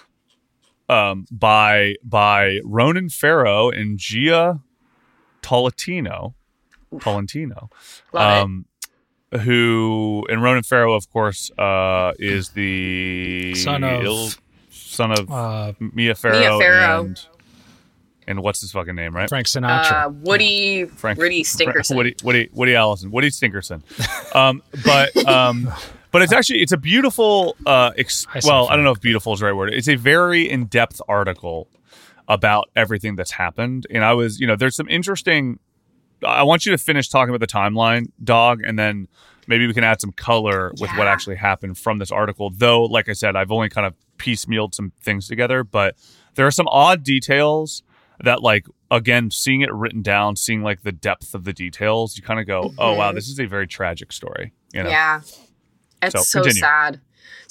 um, by by Ronan Farrow and Gia Tolentino, Tolentino, Love um, who and Ronan Farrow, of course, uh, is the Son of- ill- son of Uh, Mia Farrow, Farrow. and and what's his fucking name, right? Frank Sinatra. Uh, Woody, Frank Woody Stinkerson. Woody Woody Woody Allison. Woody Stinkerson. um, but um, but it's actually it's a beautiful. Uh, ex- I see well, I Frank. don't know if beautiful is the right word. It's a very in depth article about everything that's happened, and I was you know there's some interesting. I want you to finish talking about the timeline, Dog, and then maybe we can add some color with what Yeah. actually happened from this article. Though, like I said, I've only kind of piecemealed some things together, but there are some odd details that, like, again, seeing it written down, seeing like the depth of the details, you kind of go, oh, wow, this is a very tragic story. You know? Yeah. It's So, so, continue. sad.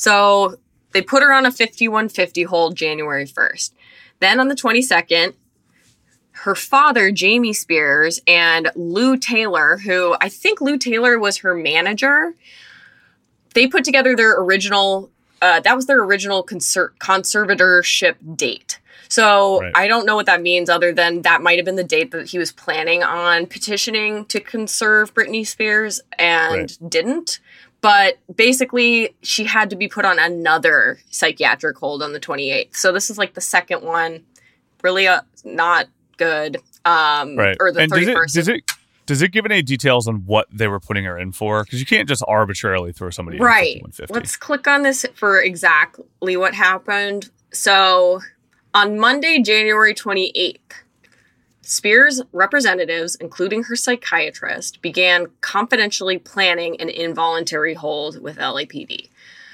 So they put her on a fifty-one fifty hold January first. Then on the twenty-second, her father, Jamie Spears, and Lou Taylor, who I think Lou Taylor was her manager, they put together their original, uh, that was their original conser- conservatorship date. So Right. I don't know what that means other than that might have been the date that he was planning on petitioning to conserve Britney Spears and didn't. But basically, she had to be put on another psychiatric hold on the twenty-eighth. So this is like the second one. Really uh, not good. Um, Right. Or the and does it, thirty-first. does it does it give any details on what they were putting her in for? Because you can't just arbitrarily throw somebody in Right. fifty-one fifty. Let's click on this for exactly what happened. So on Monday, January twenty-eighth, Spears' representatives, including her psychiatrist, began confidentially planning an involuntary hold with L A P D.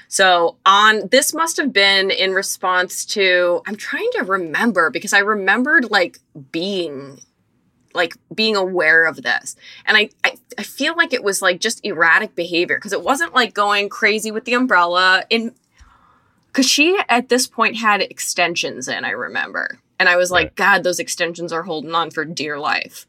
So on this must have been in response to, I'm trying to remember because I remembered like being like being aware of this. And I, I, I feel like it was like just erratic behavior because it wasn't like going crazy with the umbrella in because she at this point had extensions in, I remember. And I was like, Right. God, those extensions are holding on for dear life.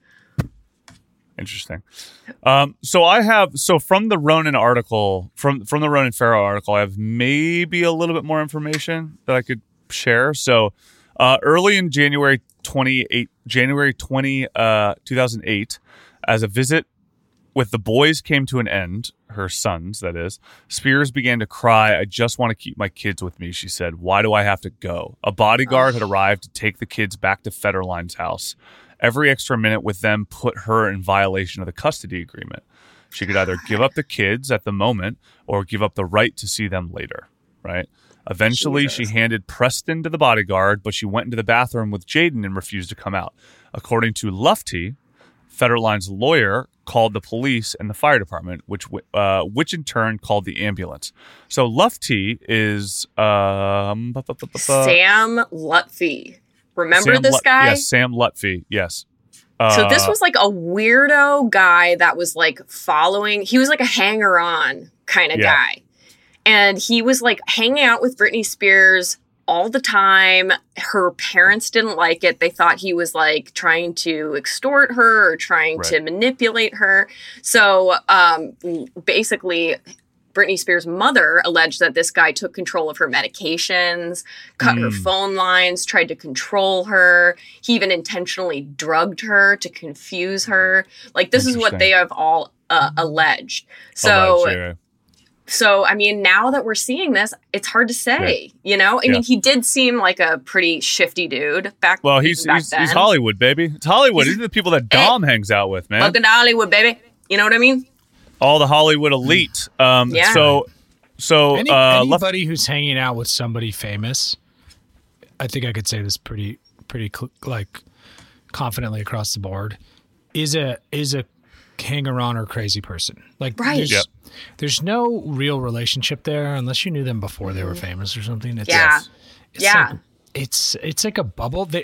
Interesting. Um, so I have so from the Ronan article, from from the Ronan Farrow article, I have maybe a little bit more information that I could share. So uh, early in January twenty-eight, January twentieth, uh, two thousand eight, as a visit with the boys came to an end, her sons, that is, Spears began to cry. I just want to keep my kids with me, she said. Why do I have to go? A bodyguard had arrived to take the kids back to Federline's house. Every extra minute with them put her in violation of the custody agreement. She could either give up the kids at the moment or give up the right to see them later. right? Eventually, Jesus. she handed Preston to the bodyguard, but she went into the bathroom with Jaden and refused to come out. According to Lufty, Federline's lawyer called the police and the fire department, which uh, which in turn called the ambulance. So Lufty is um, bu- bu- bu- bu- Sam Lutfi. Remember Sam this Lut- guy? Yes, Sam Lutfi. Yes. Uh, So this was like a weirdo guy that was like following. He was like a hanger-on kind of Yeah. guy. And he was like hanging out with Britney Spears all the time. Her parents didn't like it. They thought he was like trying to extort her or trying to Right. manipulate her. So um, basically, Britney Spears' mother alleged that this guy took control of her medications, cut her Mm. phone lines, tried to control her. He even intentionally drugged her to confuse her. Like, this is what Interesting. they have all uh, alleged. So, alleged, yeah. so I mean, now that we're seeing this, it's hard to say. You know, I Yeah. mean, he did seem like a pretty shifty dude back. Well, he's back he's, then. he's Hollywood, baby. It's Hollywood. These are the people that Dom hangs out with, man. Welcome to Hollywood, baby. You know what I mean? All the Hollywood elite. Um, Yeah. So, so Any, uh, Luf- anybody who's hanging out with somebody famous, I think I could say this pretty, pretty cl- like confidently across the board, is a is a hanger-on or crazy person. Like, Right. there's, Yep. there's no real relationship there unless you knew them before they were famous or something. It's, Yeah. it's Yeah. like, it's it's like a bubble. They,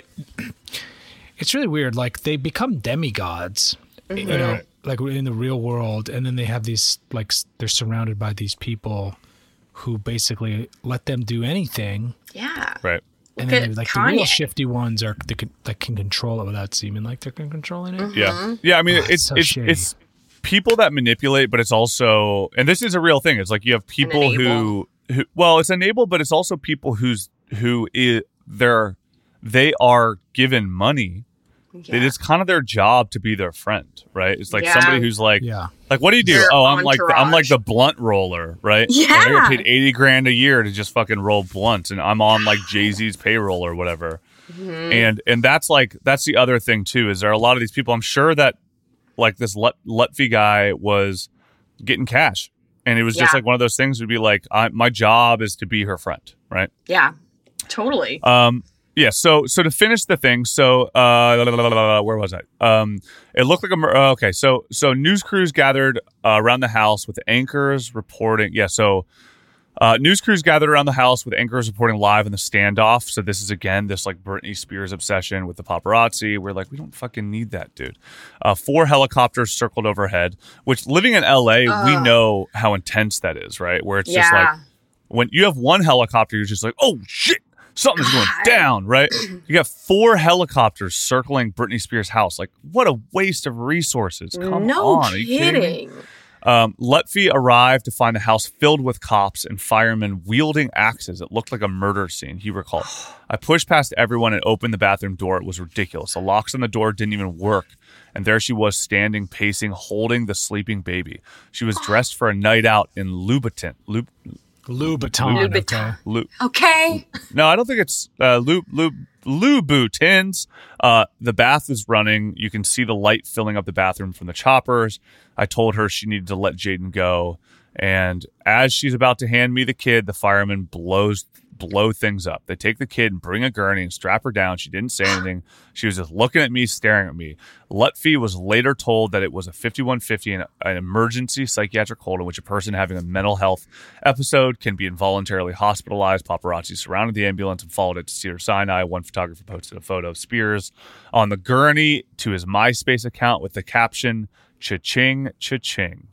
it's really weird. Like, they become demigods, you know, like in the real world, and then they have these, like, s- they're surrounded by these people who basically let them do anything, Yeah. right. and Look then at like the real Kanye. shifty ones are that can, that can control it without seeming like they're controlling it. Yeah, yeah. I mean, Oh, it's it's so it's shady. it's people that manipulate, but it's also, and this is a real thing. It's like you have people who who well, it's enable, but it's also people who's who is they're they are given money. Yeah. It is kind of their job to be their friend, right? It's like Yeah. somebody who's like, Yeah. like, what do you do? Their Oh, I'm like I'm like entourage. the blunt roller, right? Yeah. Like, I get paid eighty grand a year to just fucking roll blunts, and I'm on like Jay Z's payroll or whatever. Mm-hmm. And and that's like that's the other thing too. Is there are a lot of these people? I'm sure that like this Lut- Lutfi guy was getting cash, and it was just Yeah. like one of those things. Would be like, I, my job is to be her friend, right? Yeah. Totally. Um, yeah. So, so to finish the thing, so uh, la, la, la, la, la, where was I? Um, it looked like a mur- uh, okay. So, so news crews gathered uh, around the house with anchors reporting. Yeah. So, uh, news crews gathered around the house with anchors reporting live in the standoff. So this is again this like Britney Spears obsession with the paparazzi. We're like, we don't fucking need that, dude. Uh, four helicopters circled overhead. Which living in L A, we Ugh. know how intense that is, right? Where it's just like. yeah. When you have one helicopter, you're just like, oh shit, something's going God. down, right? You got four helicopters circling Britney Spears' house. Like, what a waste of resources. Come no on. Are you kidding me? kidding. Um, Lutfi arrived to find the house filled with cops and firemen wielding axes. It looked like a murder scene, he recalled. I pushed past everyone and opened the bathroom door. It was ridiculous. The locks on the door didn't even work. And there she was standing, pacing, holding the sleeping baby. She was dressed for a night out in Louboutin. Loub- Louboutin. Louboutin. Okay. Lou- Okay. no, I don't think it's uh, Lou Lou Louboutins. Uh, the bath is running. You can see the light filling up the bathroom from the choppers. I told her she needed to let Jaden go, and as she's about to hand me the kid, the fireman blows blow things up. They take the kid and bring a gurney and strap her down. She didn't say anything. She was just looking at me, staring at me. Lutfi was later told that it was a fifty-one fifty, an, an emergency psychiatric hold in which a person having a mental health episode can be involuntarily hospitalized. Paparazzi surrounded the ambulance and followed it to Cedar Sinai. One photographer posted a photo of Spears on the gurney to his MySpace account with the caption, "Cha-ching, cha-ching."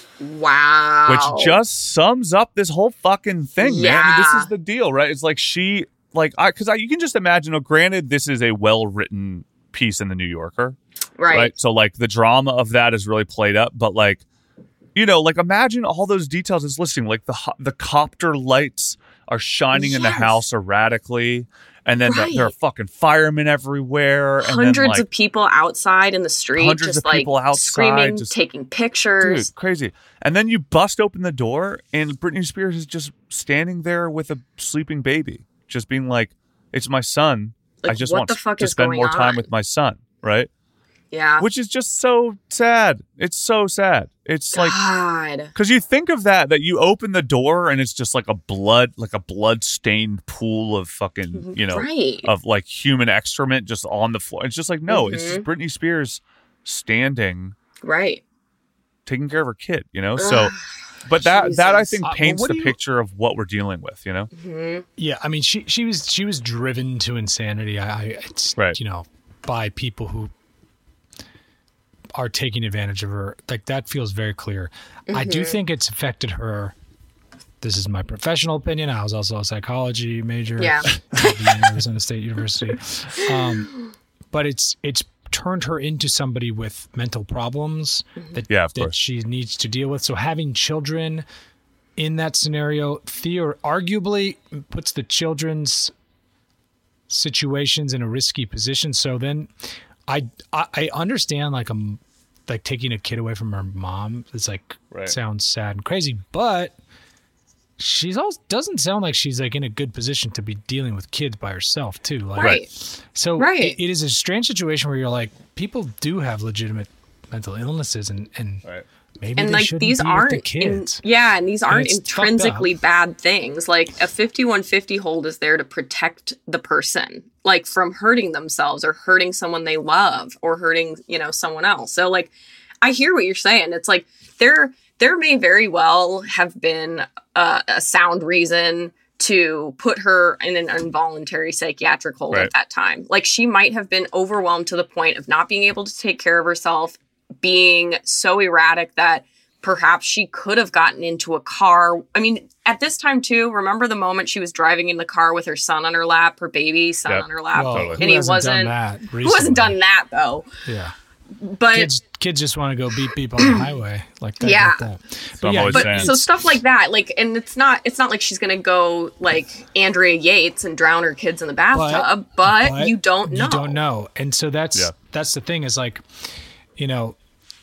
Wow. Which just sums up this whole fucking thing, man. I mean, this Yeah. is the deal, right? It's like she, like, I, because I, you can just imagine. Oh, granted, this is a well-written piece in the New Yorker, right. right? So, like, the drama of that is really played up. But, like, you know, like, imagine all those details it's listing. Like, the ho- the copter lights are shining in the Yes. house erratically, and then the, Right. there are fucking firemen everywhere, and Hundreds then, like, of people outside in the street, Hundreds just of like people outside, screaming, just- taking pictures. dude, crazy. And then you bust open the door, and Britney Spears is just standing there with a sleeping baby, just being like, "It's my son. I Like, just what want the fuck to is spend going more time on?" with my son." Right? Yeah. Which is just so sad. It's so sad. It's like, God. because you think of that, that you open the door and it's just like a blood, like a blood stained pool of fucking, you know, Right. of like human excrement just on the floor. It's just like, no, it's just Mhm. Britney Spears standing, Right. taking care of her kid, you know? So, Ugh, but that, that I Jesus. think Uh, but paints what the do you- picture of what we're dealing with, you know? Mhm. Yeah, I mean, she she was she was driven to insanity. I, I it's Right. you know by people who are taking advantage of her. Like that feels very clear. I do think it's affected her. This is my professional opinion. I was also a psychology major Yeah. at the Arizona State University, um, but it's it's turned her into somebody with mental problems that Yeah, of that course. she needs to deal with. So having children in that scenario, Theo arguably puts the children's situations in a risky position. So then, I I, I understand like um like taking a kid away from her mom. It's like Right. sounds sad and crazy, but she's also doesn't sound like she's like in a good position to be dealing with kids by herself too. Like, Right. so Right. it, it is a strange situation where you're like, people do have legitimate mental illnesses, and and Right. maybe And they like shouldn't these be with aren't the in, kids. yeah, and these aren't it's fucked intrinsically up. bad things. Like a fifty-one fifty hold is there to protect the person like from hurting themselves or hurting someone they love or hurting, you know, someone else. So like I hear what you're saying. It's like there there may very well have been a, a sound reason to put her in an involuntary psychiatric hold Right. at that time. Like she might have been overwhelmed to the point of not being able to take care of herself, being so erratic that perhaps she could have gotten into a car. I mean, at this time too, remember the moment she was driving in the car with her son on her lap, her baby son Yep. on her lap, Well, Totally. who and he hasn't wasn't. done that Who recently? hasn't done that though? Yeah. But Kids, kids just want to go beep beep on the highway like that. Yeah. Like that. So I'm yeah, always but saying. so stuff like that, like, and it's not it's not like she's gonna go like Andrea Yates and drown her kids in the bathtub, but, but you don't know. You don't know. And so that's Yeah. that's the thing is like, you know,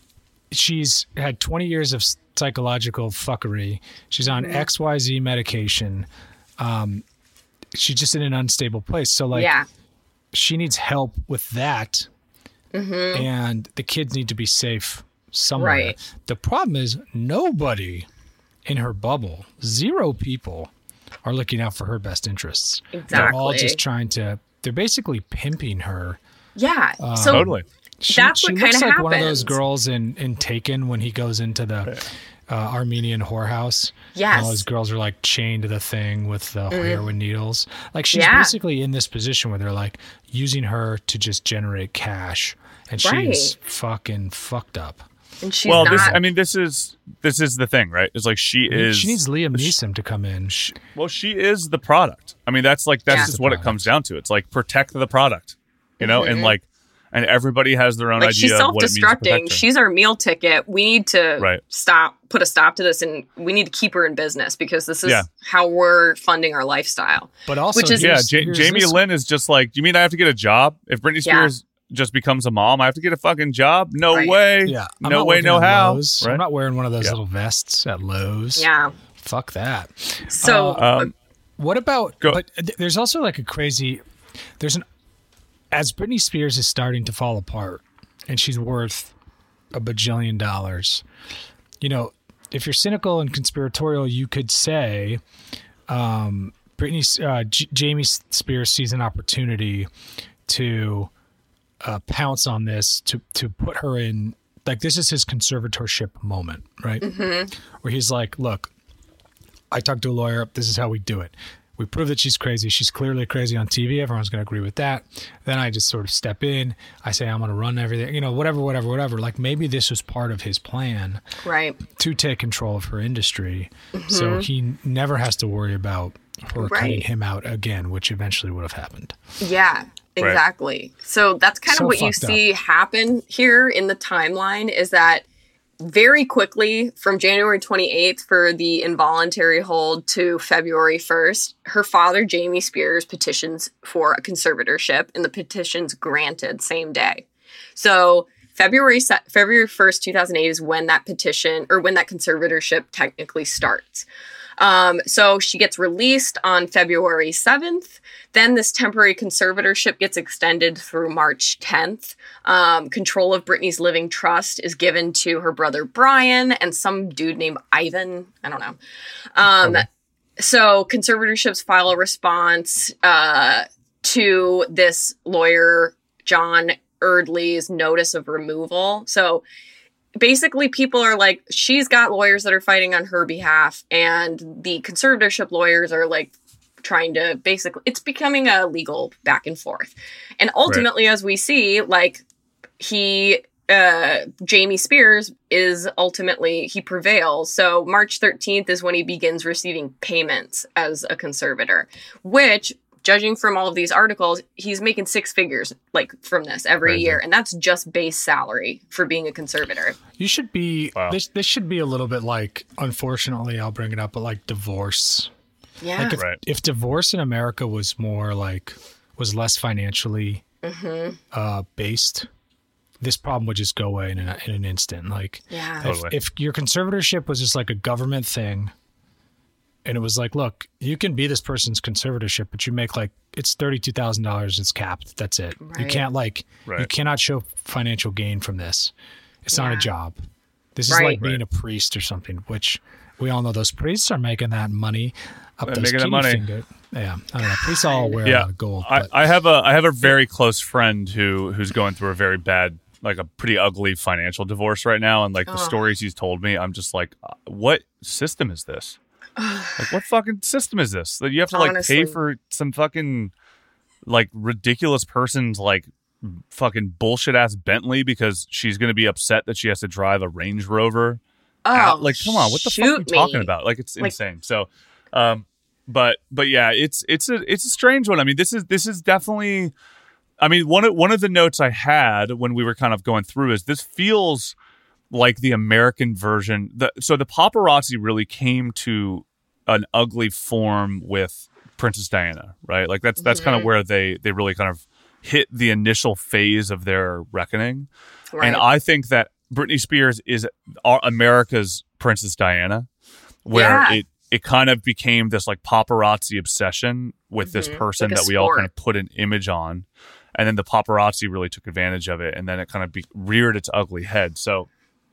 she's had twenty years of psychological fuckery. She's on Mm-hmm. X Y Z medication. Um, she's just in an unstable place. So like, Yeah. she needs help with that. Mm-hmm. And the kids need to be safe somewhere. Right. The problem is nobody in her bubble, zero people are looking out for her best interests. They're all Exactly. just trying to, they're basically pimping her. Yeah. Uh, so Totally. She, That's she what looks kinda like one of those happens. girls in, in Taken when he goes into the uh, Armenian whorehouse. Yes. And all those girls are like chained to the thing with the heroin needles. Like she's Yeah. basically in this position where they're like using her to just generate cash. And she's Right. fucking fucked up. and she's Well, not. this, I mean, this is, this is the thing, right? It's like she is. She needs Liam Neeson to come in. Well, she is the product. I mean, that's like, that's Yeah. just The what it product. comes down to. It's like protect the product, you know? And like, and everybody has their own like idea she's of what it means to protect self-destructing. her. She's our meal ticket. We need to Right. stop, put a stop to this, and we need to keep her in business because this is Yeah. how we're funding our lifestyle. But also, Which is- Yeah, here's- Ja- here's Jamie this- Lynn is just like, you mean I have to get a job? If Britney Yeah. Spears just becomes a mom, I have to get a fucking job? No Right. way. Yeah, I'm no not way, working no at how. Lowe's. Right? I'm not wearing one of those Yeah. little vests at Lowe's. Yeah. Fuck that. So Um, What about? Go- But th- there's also like a crazy. There's an as Britney Spears is starting to fall apart, and she's worth a bajillion dollars. You know, if you're cynical and conspiratorial, you could say, um, Britney, uh, J- Jamie Spears sees an opportunity to uh, pounce on this to to put her in. Like this is his conservatorship moment, right? Mm-hmm. Where he's like, look. I talked to a lawyer. This is how we do it. We prove that she's crazy. She's clearly crazy on T V. Everyone's going to agree with that. Then I just sort of step in. I say, I'm going to run everything, you know, whatever, whatever, whatever. Like maybe this was part of his plan right. to take control of her industry. So he never has to worry about her cutting Right. him out again, which eventually would have happened. Yeah, exactly. So that's kind So of what you fucked up. see happen here in the timeline is that very quickly from January twenty-eighth for the involuntary hold to February first, her father, Jamie Spears, petitions for a conservatorship and the petition's granted same day. So February se- February first, two thousand eight is when that petition or when that conservatorship technically starts. Um, so she gets released on February seventh. Then this temporary conservatorship gets extended through March tenth. Um, control of Britney's living trust is given to her brother Brian and some dude named Ivan. I don't know. Um, okay. So conservatorships file a response uh, to this lawyer, John Erdley's notice of removal. So basically people are like, she's got lawyers that are fighting on her behalf, and the conservatorship lawyers are like trying to basically, it's becoming a legal back and forth. And ultimately, right. as we see, like he, uh, Jamie Spears is ultimately, he prevails. So March thirteenth is when he begins receiving payments as a conservator, which, judging from all of these articles, he's making six figures like from this every Crazy. year. And that's just base salary for being a conservator. You should be, wow. this, this should be a little bit like, unfortunately, I'll bring it up, but like divorce. Yeah. Like if, right. if divorce in America was more like, was less financially mm-hmm. uh, based, this problem would just go away in an, in an instant. Like yeah. if, Totally. if your conservatorship was just like a government thing, and it was like, look, you can be this person's conservatorship, but you make like, it's thirty-two thousand dollars. It's capped. That's it. Right. You can't like, right. you cannot show financial gain from this. It's yeah. not a job. This is right. like being right. a priest or something, which we all know those priests are making that money up They're those making that kitty money. finger. Yeah. I don't know. Priests all wear Yeah. uh, gold. I, But I have a I have a very close friend who who's going through a very bad, like a pretty ugly financial divorce right now, and like the Oh. stories he's told me, I'm just like, uh, what system is this? Like, what fucking system is this that you have to like Honestly. pay for some fucking like ridiculous person's like fucking bullshit ass Bentley because she's gonna be upset that she has to drive a Range Rover? Oh, out? Like, come on, what the fuck are you shoot talking me. about? Like, it's Like- insane. So, um, but but yeah, it's it's a it's a strange one. I mean, this is this is definitely. I mean, one of one of the notes I had when we were kind of going through is this feels like the American version. The, so the paparazzi really came to an ugly form with Princess Diana, right? Like that's that's kind of Mhm. where they they really kind of hit the initial phase of their reckoning. Right. And I think that Britney Spears is our, America's Princess Diana, where Yeah. it it kind of became this like paparazzi obsession with this Mhm. person Like a that we all kind sport. of put an image on. And then the paparazzi really took advantage of it, and then it kind of be, reared its ugly head. So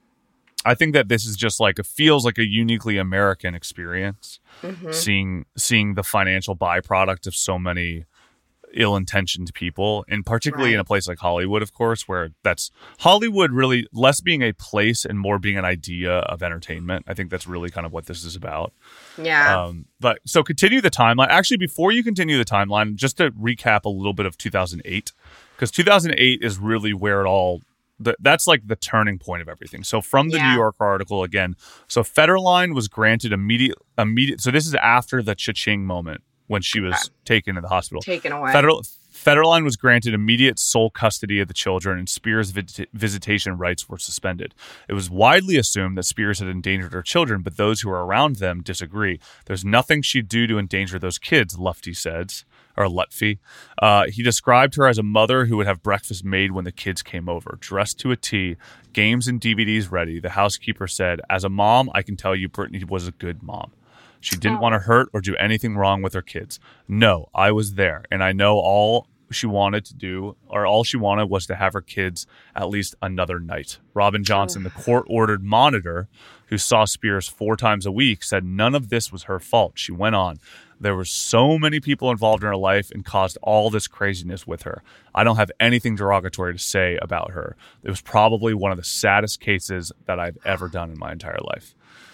I think that this is just like, it feels like a uniquely American experience, Mhm. seeing seeing the financial byproduct of so many ill-intentioned people, and particularly in Right. a place like Hollywood, of course, where that's Hollywood really less being a place and more being an idea of entertainment. I think that's really kind of what this is about. Yeah. Um, but so continue the timeline. Actually, before you continue the timeline, just to recap a little bit of two thousand eight, because two thousand eight is really where it all, the, that's like the turning point of everything. So from the Yeah. New York article again, so Federline was granted immediate, immediate. So this is after the cha-ching moment when she was Okay. taken to the hospital. Taken away. Federal Federline was granted immediate sole custody of the children, and Spears' vid- visitation rights were suspended. It was widely assumed that Spears had endangered her children, but those who were around them disagree. There's nothing she'd do to endanger those kids, Lufty says, or Lutfi. Uh, he described her as a mother who would have breakfast made when the kids came over, dressed to a T, games and D V Ds ready. The housekeeper said, "As a mom, I can tell you Brittany was a good mom. She didn't want to hurt or do anything wrong with her kids. No, I was there, and I know all she wanted to do, or all she wanted was to have her kids at least another night." Robin Johnson, the court-ordered monitor, who saw Spears four times a week, said none of this was her fault. She went on, "There were so many people involved in her life and caused all this craziness with her. I don't have anything derogatory to say about her. It was probably one of the saddest cases that I've ever done in my entire life."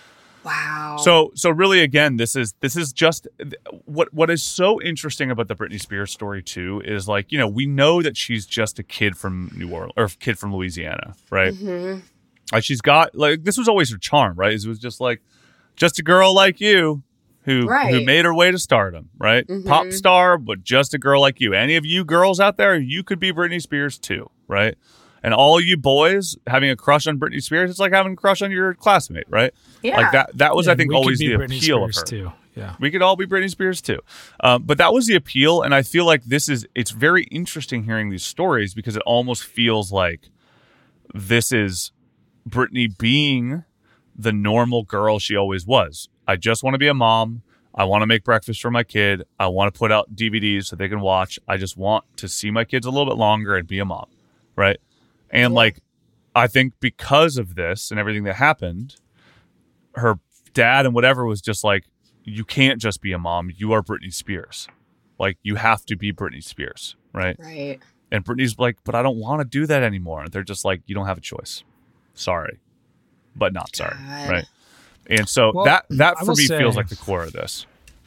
Wow. So, so really, again, this is this is just what what is so interesting about the Britney Spears story too is, like, you know, we know that she's just a kid from New Orleans or a kid from Louisiana, right? Mhm. Like, she's got, like, this was always her charm, right? It was just like, just a girl like you who who Right. made her way to stardom, right? Mhm. Pop star, but just a girl like you. Any of you girls out there, you could be Britney Spears too, right? And all you boys having a crush on Britney Spears, it's like having a crush on your classmate, right? Yeah. Like that. That was, Yeah, I think, we could always be the Britney appeal Spears of her. too. Yeah. We could all be Britney Spears too. Um, but that was the appeal. And I feel like this is, it's very interesting hearing these stories because it almost feels like this is Britney being the normal girl she always was. I just want to be a mom. I want to make breakfast for my kid. I want to put out D V Ds so they can watch. I just want to see my kids a little bit longer and be a mom, right? And like, I think because of this and everything that happened, her dad and whatever was just like, you can't just be a mom. You are Britney Spears. Like, you have to be Britney Spears, right? Right. And Britney's like, but I don't want to do that anymore. And they're just like, you don't have a choice. Sorry, but not sorry, God. right? And so Well, that that I for will me say- feels like the core of this.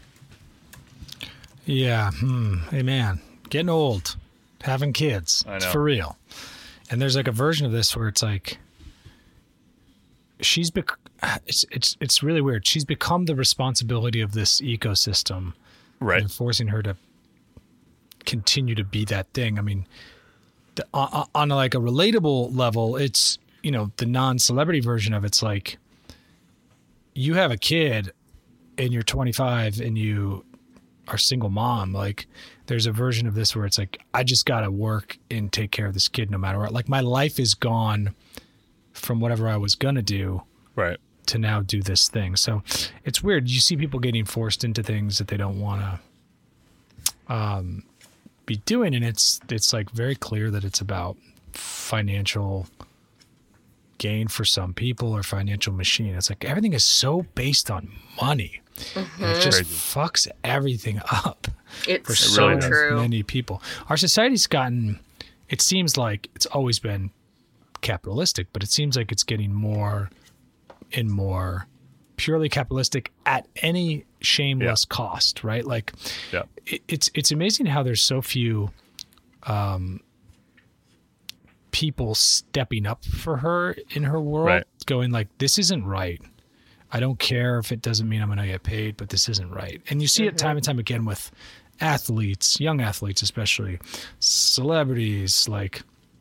Yeah. Hmm. Hey, man, getting old, having kids. I It's know. for real. And there's like a version of this where it's like she's bec- it's it's it's really weird. She's become the responsibility of this ecosystem, Right. and forcing her to continue to be that thing. I mean, the, on, on like a relatable level, it's, you know, the non-celebrity version of it's like you have a kid and you're twenty-five and you are single mom. Like, there's a version of this where it's like, I just got to work and take care of this kid no matter what. Like, my life is gone from whatever I was going to do Right. to now do this thing. So it's weird. You see people getting forced into things that they don't want to um, be doing. And it's, it's like very clear that it's about financial gain for some people or financial machine. It's like everything is so based on money. Mm-hmm. It just Crazy. fucks everything up It's for It so really does. true. many people. Our society's gotten, it seems like it's always been capitalistic, but it seems like it's getting more and more purely capitalistic at any shameless cost, right? Like, Yeah. it, it's it's amazing how there's so few um, people stepping up for her in her world, Right. going like, this isn't right. I don't care if it doesn't mean I'm going to get paid, but this isn't right. And you see it time and time again with athletes, young athletes especially, celebrities, like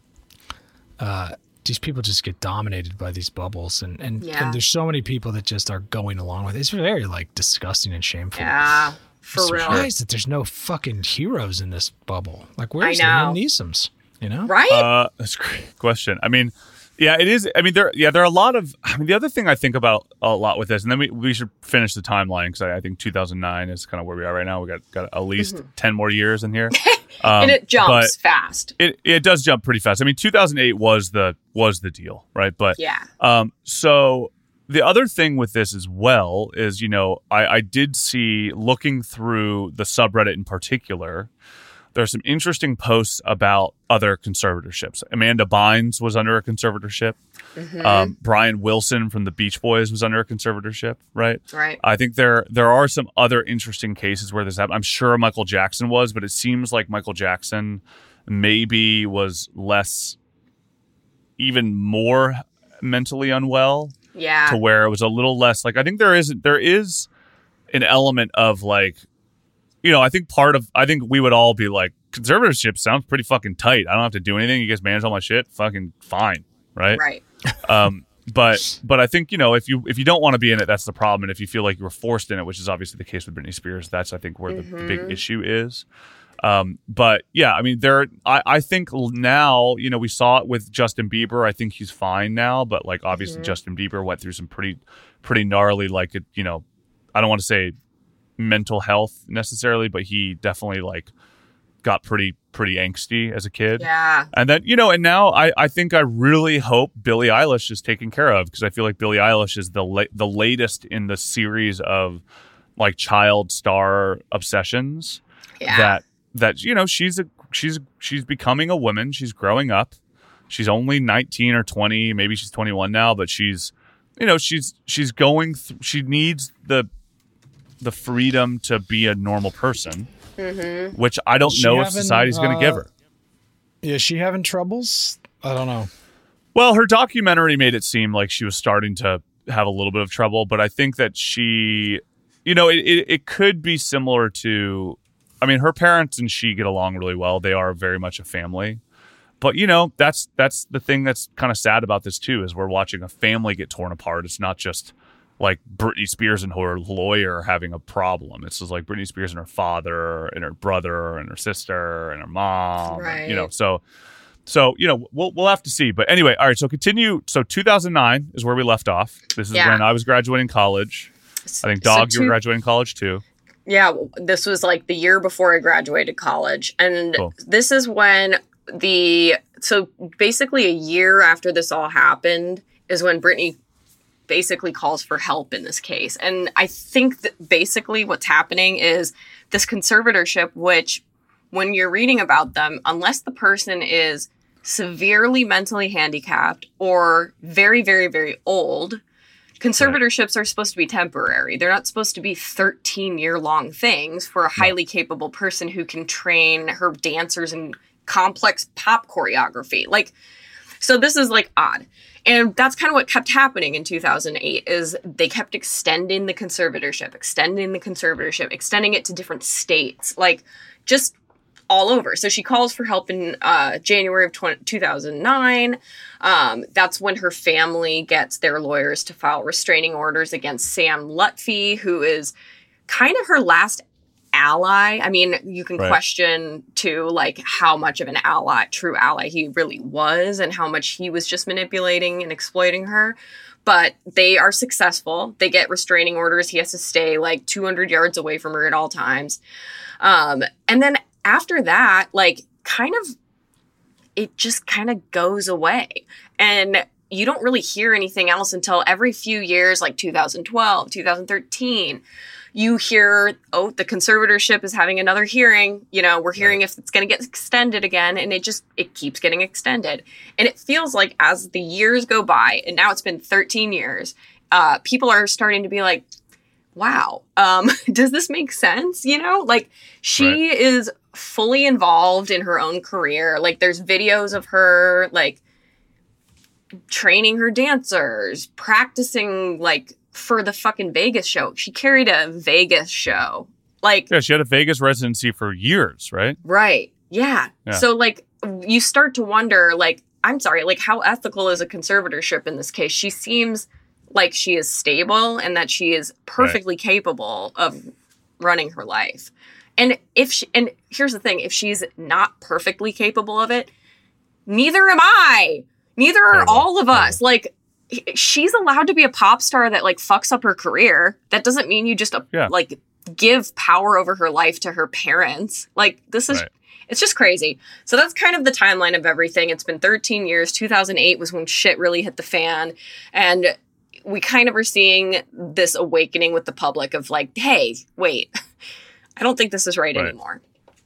uh, these people just get dominated by these bubbles. And, and, Yeah. and there's so many people that just are going along with it. It's very like disgusting and shameful. Yeah, I'm for real. surprised that there's no fucking heroes in this bubble. Like, I where's know. Liam Neeson's, you know? Right? Uh, that's a great question. I mean, yeah, it is. I mean, there, yeah, there are a lot of. I mean, the other thing I think about a lot with this, and then we, we should finish the timeline because I, I think two thousand nine is kind of where we are right now. We got got at least ten more years in here, um, and it jumps but fast. It it does jump pretty fast. I mean, two thousand eight was the was the deal, right? But Yeah. Um. So the other thing with this as well is, you know, I, I did see, looking through the subreddit in particular, there's some interesting posts about other conservatorships. Amanda Bynes was under a conservatorship. Mm-hmm. Um, Brian Wilson from the Beach Boys was under a conservatorship, right? Right. I think there there are some other interesting cases where this happened. I'm sure Michael Jackson was, but it seems like Michael Jackson maybe was less, even more mentally unwell, Yeah. to where it was a little less like, I think there is there is an element of like, you know, I think part of, I think we would all be like, conservatorship sounds pretty fucking tight. I don't have to do anything. You guys manage all my shit. Fucking fine. Right. Right. Um, but, but I think, you know, if you, if you don't want to be in it, that's the problem. And if you feel like you were forced in it, which is obviously the case with Britney Spears, that's, I think, where the, the big issue is. Um, but yeah, I mean, there, I, I think now, you know, we saw it with Justin Bieber. I think he's fine now, but like, obviously Justin Bieber went through some pretty, pretty gnarly, like, you know, I don't want to say mental health necessarily, but he definitely like got pretty pretty angsty as a kid. Yeah. And then, you know, and now I, I think I really hope Billie Eilish is taken care of, because I feel like Billie Eilish is the la- the latest in the series of like child star obsessions. Yeah. That that you know, she's a she's she's becoming a woman. She's growing up. She's only nineteen or twenty, maybe she's twenty-one now, but she's, you know, she's she's going th- she needs the the freedom to be a normal person, Mm-hmm. which I don't She know if having, society's going to give uh, her. Is she having troubles? I don't know. Well, her documentary made it seem like she was starting to have a little bit of trouble, but I think that she, you know, it, it, it could be similar to, I mean, her parents and she get along really well. They are very much a family. But, you know, that's that's the thing that's kind of sad about this, too, is we're watching a family get torn apart. It's not just like Britney Spears and her lawyer having a problem. It's just like Britney Spears and her father and her brother and her sister and her mom. Right. And, you know, so, so, you know, we'll we'll have to see. But anyway, all right, so continue. So two thousand nine is where we left off. This is Yeah. when I was graduating college. I think, Dog, so you were two- graduating college too. Yeah, this was like the year before I graduated college. And Cool. this is when the, so basically a year after this all happened is when Britney basically calls for help in this case. And I think that basically what's happening is this conservatorship, which when you're reading about them, unless the person is severely mentally handicapped or very, very, very old, conservatorships are supposed to be temporary. They're not supposed to be thirteen year long things for a highly no. capable person who can train her dancers in complex pop choreography. Like, so this is like odd. And that's kind of what kept happening in two thousand eight is they kept extending the conservatorship, extending the conservatorship, extending it to different states, like just all over. So she calls for help in uh, January of two thousand nine. Um, that's when her family gets their lawyers to file restraining orders against Sam Lutfi, who is kind of her last ally. I mean, you can right. question too, like how much of an ally, true ally he really was and how much he was just manipulating and exploiting her. But they are successful. They get restraining orders. He has to stay like two hundred yards away from her at all times. Um, and then after that, like kind of, it just kind of goes away. And you don't really hear anything else until every few years, like two thousand twelve, two thousand thirteen. You hear, oh, the conservatorship is having another hearing. You know, we're hearing right. if it's going to get extended again. And it just, it keeps getting extended. And it feels like as the years go by, and now it's been thirteen years, uh, people are starting to be like, wow, um, does this make sense? You know, like she right. is fully involved in her own career. Like there's videos of her, like, training her dancers, practicing, like, for the fucking Vegas show. She carried a Vegas show. Like, yeah, she had a Vegas residency for years, right? Right. Yeah. yeah. So, like, you start to wonder, like, I'm sorry, like, how ethical is a conservatorship in this case? She seems like she is stable and that she is perfectly right. capable of running her life. And if she, and here's the thing, if she's not perfectly capable of it, neither am I. Neither are Terrible. all of us. Terrible. Like, she's allowed to be a pop star that, like, fucks up her career. That doesn't mean you just, uh, yeah. like, give power over her life to her parents. Like, this is, right. it's just crazy. So that's kind of the timeline of everything. It's been thirteen years. two thousand eight was when shit really hit the fan. And we kind of are seeing this awakening with the public of, like, hey, wait, I don't think this is right, right. anymore.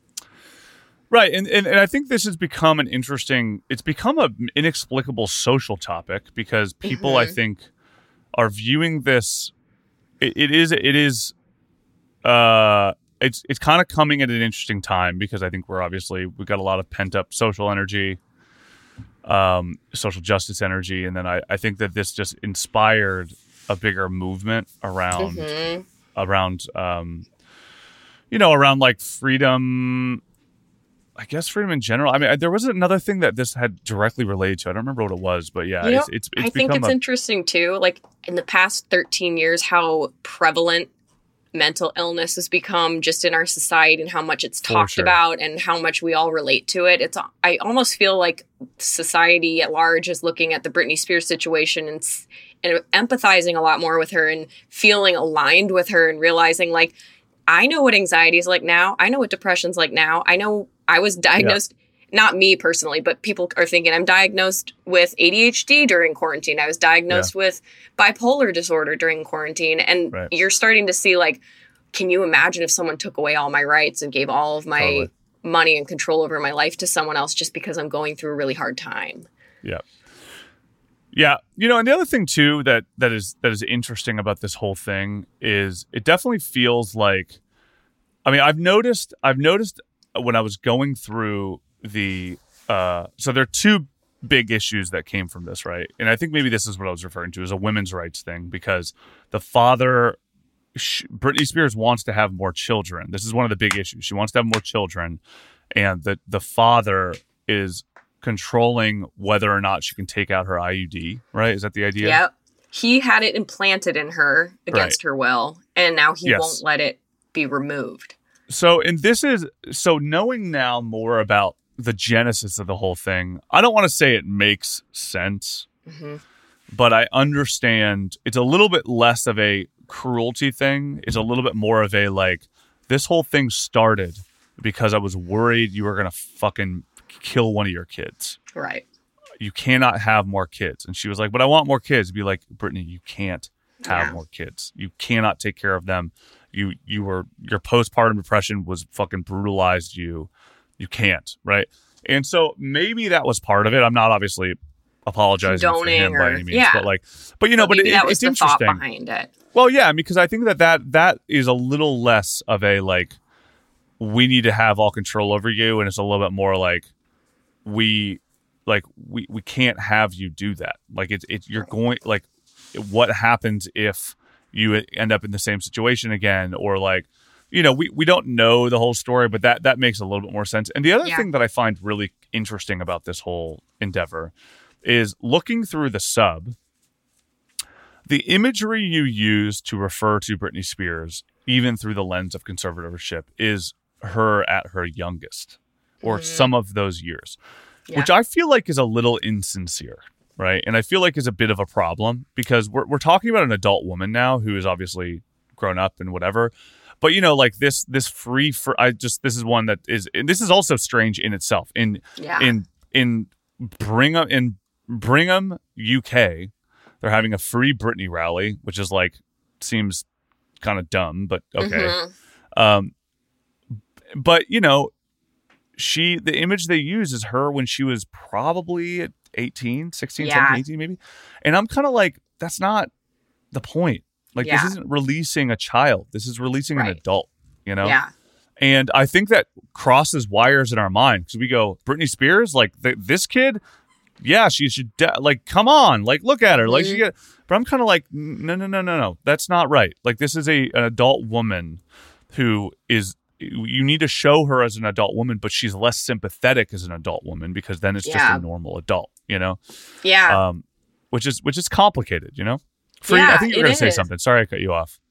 Right. And, and and I think this has become an interesting, it's become an inexplicable social topic because people, mm-hmm. I think, are viewing this, it, it is, it is, uh, it's, it's kind of coming at an interesting time because I think we're obviously, we've got a lot of pent up social energy, um, social justice energy. And then I, I think that this just inspired a bigger movement around, mm-hmm. around, um, you know, around like freedom, I guess freedom in general. I mean, there was another thing that this had directly related to. I don't remember what it was, but yeah, you know, it's, it's, it's I think it's a, interesting too, like in the past thirteen years, how prevalent mental illness has become just in our society and how much it's talked sure. about and how much we all relate to it. It's, I almost feel like society at large is looking at the Britney Spears situation and, and empathizing a lot more with her and feeling aligned with her and realizing, like, I know what anxiety is like now. I know what depression's like now. I know I was diagnosed, yeah. not me personally, but people are thinking I'm diagnosed with A D H D during quarantine. I was diagnosed yeah. with bipolar disorder during quarantine. And right. you're starting to see, like, can you imagine if someone took away all my rights and gave all of my totally. money and control over my life to someone else just because I'm going through a really hard time? Yeah. Yeah. You know, and the other thing too that that is that is interesting about this whole thing is it definitely feels like, I mean, I've noticed I've noticed when I was going through the uh so there are two big issues that came from this, right? And I think maybe this is what I was referring to as a women's rights thing, because the father, she, Britney Spears wants to have more children. This is one of the big issues. She wants to have more children, and the the father is controlling whether or not she can take out her I U D, right? Is that the idea? Yep. He had it implanted in her against right. her will, and now he yes. won't let it be removed. So, and this is, so knowing now more about the genesis of the whole thing, I don't want to say it makes sense, mm-hmm. but I understand it's a little bit less of a cruelty thing is a little bit more of a like, this whole thing started because I was worried you were going to fucking kill one of your kids. Right. You cannot have more kids. And she was like, but I want more kids. Be like, Brittany, you can't have Yeah. more kids. You cannot take care of them. You you were your postpartum depression was fucking brutalized you. You can't, right? And so maybe that was part of it. I'm not obviously apologizing for him Condoning by or- any means, yeah. but like, but you know, But but maybe it, that was it's the interesting. thought behind it. Well, yeah, because I think that, that that is a little less of a like, we need to have all control over you, and it's a little bit more like, we like we, we can't have you do that. Like it's it's you're going like, what happens if you end up in the same situation again, or like, you know, we, we don't know the whole story, but that that makes a little bit more sense. And the other Yeah. thing that I find really interesting about this whole endeavor is looking through the sub. The imagery you use to refer to Britney Spears, even through the lens of conservatorship, is her at her youngest, or some of those years, Yeah. which I feel like is a little insincere, right? And I feel like is a bit of a problem because we're we're talking about an adult woman now who is obviously grown up and whatever. But you know, like this this free for I just this is one that is, and this is also strange in itself. In Yeah. in in Brigham in Brigham, U K. They're having a free Britney rally, which is like, seems kind of dumb, but okay. Mhm. Um, but you know, she, the image they use is her when she was probably eighteen, sixteen, Yeah. seventeen, eighteen maybe. And I'm kind of like, that's not the point. Like Yeah. this isn't releasing a child. This is releasing an Right. adult, you know? Yeah. And I think that crosses wires in our mind because we go, Britney Spears, like th- this kid, yeah, she should de- like come on, like look at her, like she get. But I'm kind of like, no, no, no, no, no, that's not right. Like this is a an adult woman who is. You need to show her as an adult woman, but she's less sympathetic as an adult woman because then it's just Yeah. a normal adult, you know. Yeah. Um, which is which is complicated, you know. Free, Yeah, I think you were it going to say is. something. Sorry, I cut you off.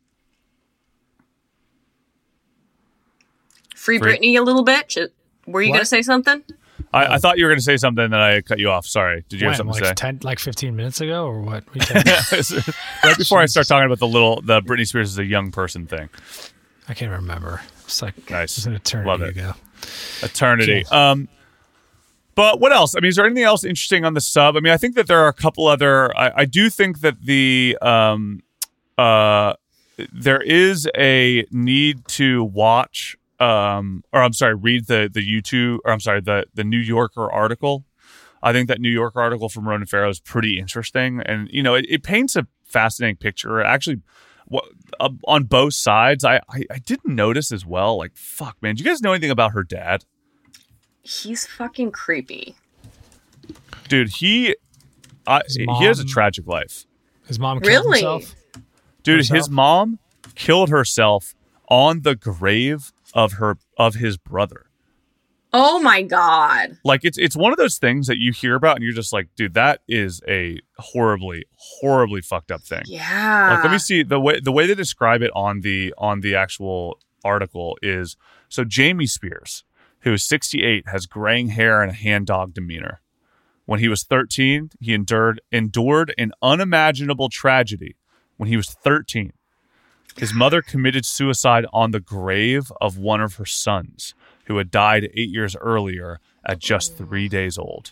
Free free- Britney a little bit. Sh- Were you What? going to say something? I, I thought you were going to say something that I cut you off. Sorry. Did you have When, something like to ten, like fifteen minutes ago, or what? What are you talking about? right before I start talking about the little the Britney Spears is a young person thing? I can't remember. It's like Nice. it's an eternity Love it. ago. Eternity. Um, but what else? I mean, is there anything else interesting on the sub? I mean, I think that there are a couple other. I, I do think that the um, uh, there is a need to watch. Um, or I'm sorry, read the the YouTube. Or I'm sorry, the the New Yorker article. I think that New Yorker article from Ronan Farrow is pretty interesting, and you know, it, it paints a fascinating picture. Actually, what, uh, on both sides, I, I I didn't notice as well. Like, fuck, man, do you guys know anything about her dad? He's fucking creepy. Dude, he, I, His he has a mom- tragic life. His mom killed Really? himself. Dude, Herself? his mom killed herself on the grave of her of his brother. Oh my god. Like it's it's one of those things that you hear about and you're just like, dude, that is a horribly, horribly fucked up thing. Yeah. Like, let me see the way the way they describe it on the on the actual article is so Jamie Spears, who is sixty-eight, has graying hair and a hand dog demeanor. When he was thirteen, he endured endured an unimaginable tragedy. When he was thirteen, his mother committed suicide on the grave of one of her sons, who had died eight years earlier at just three days old.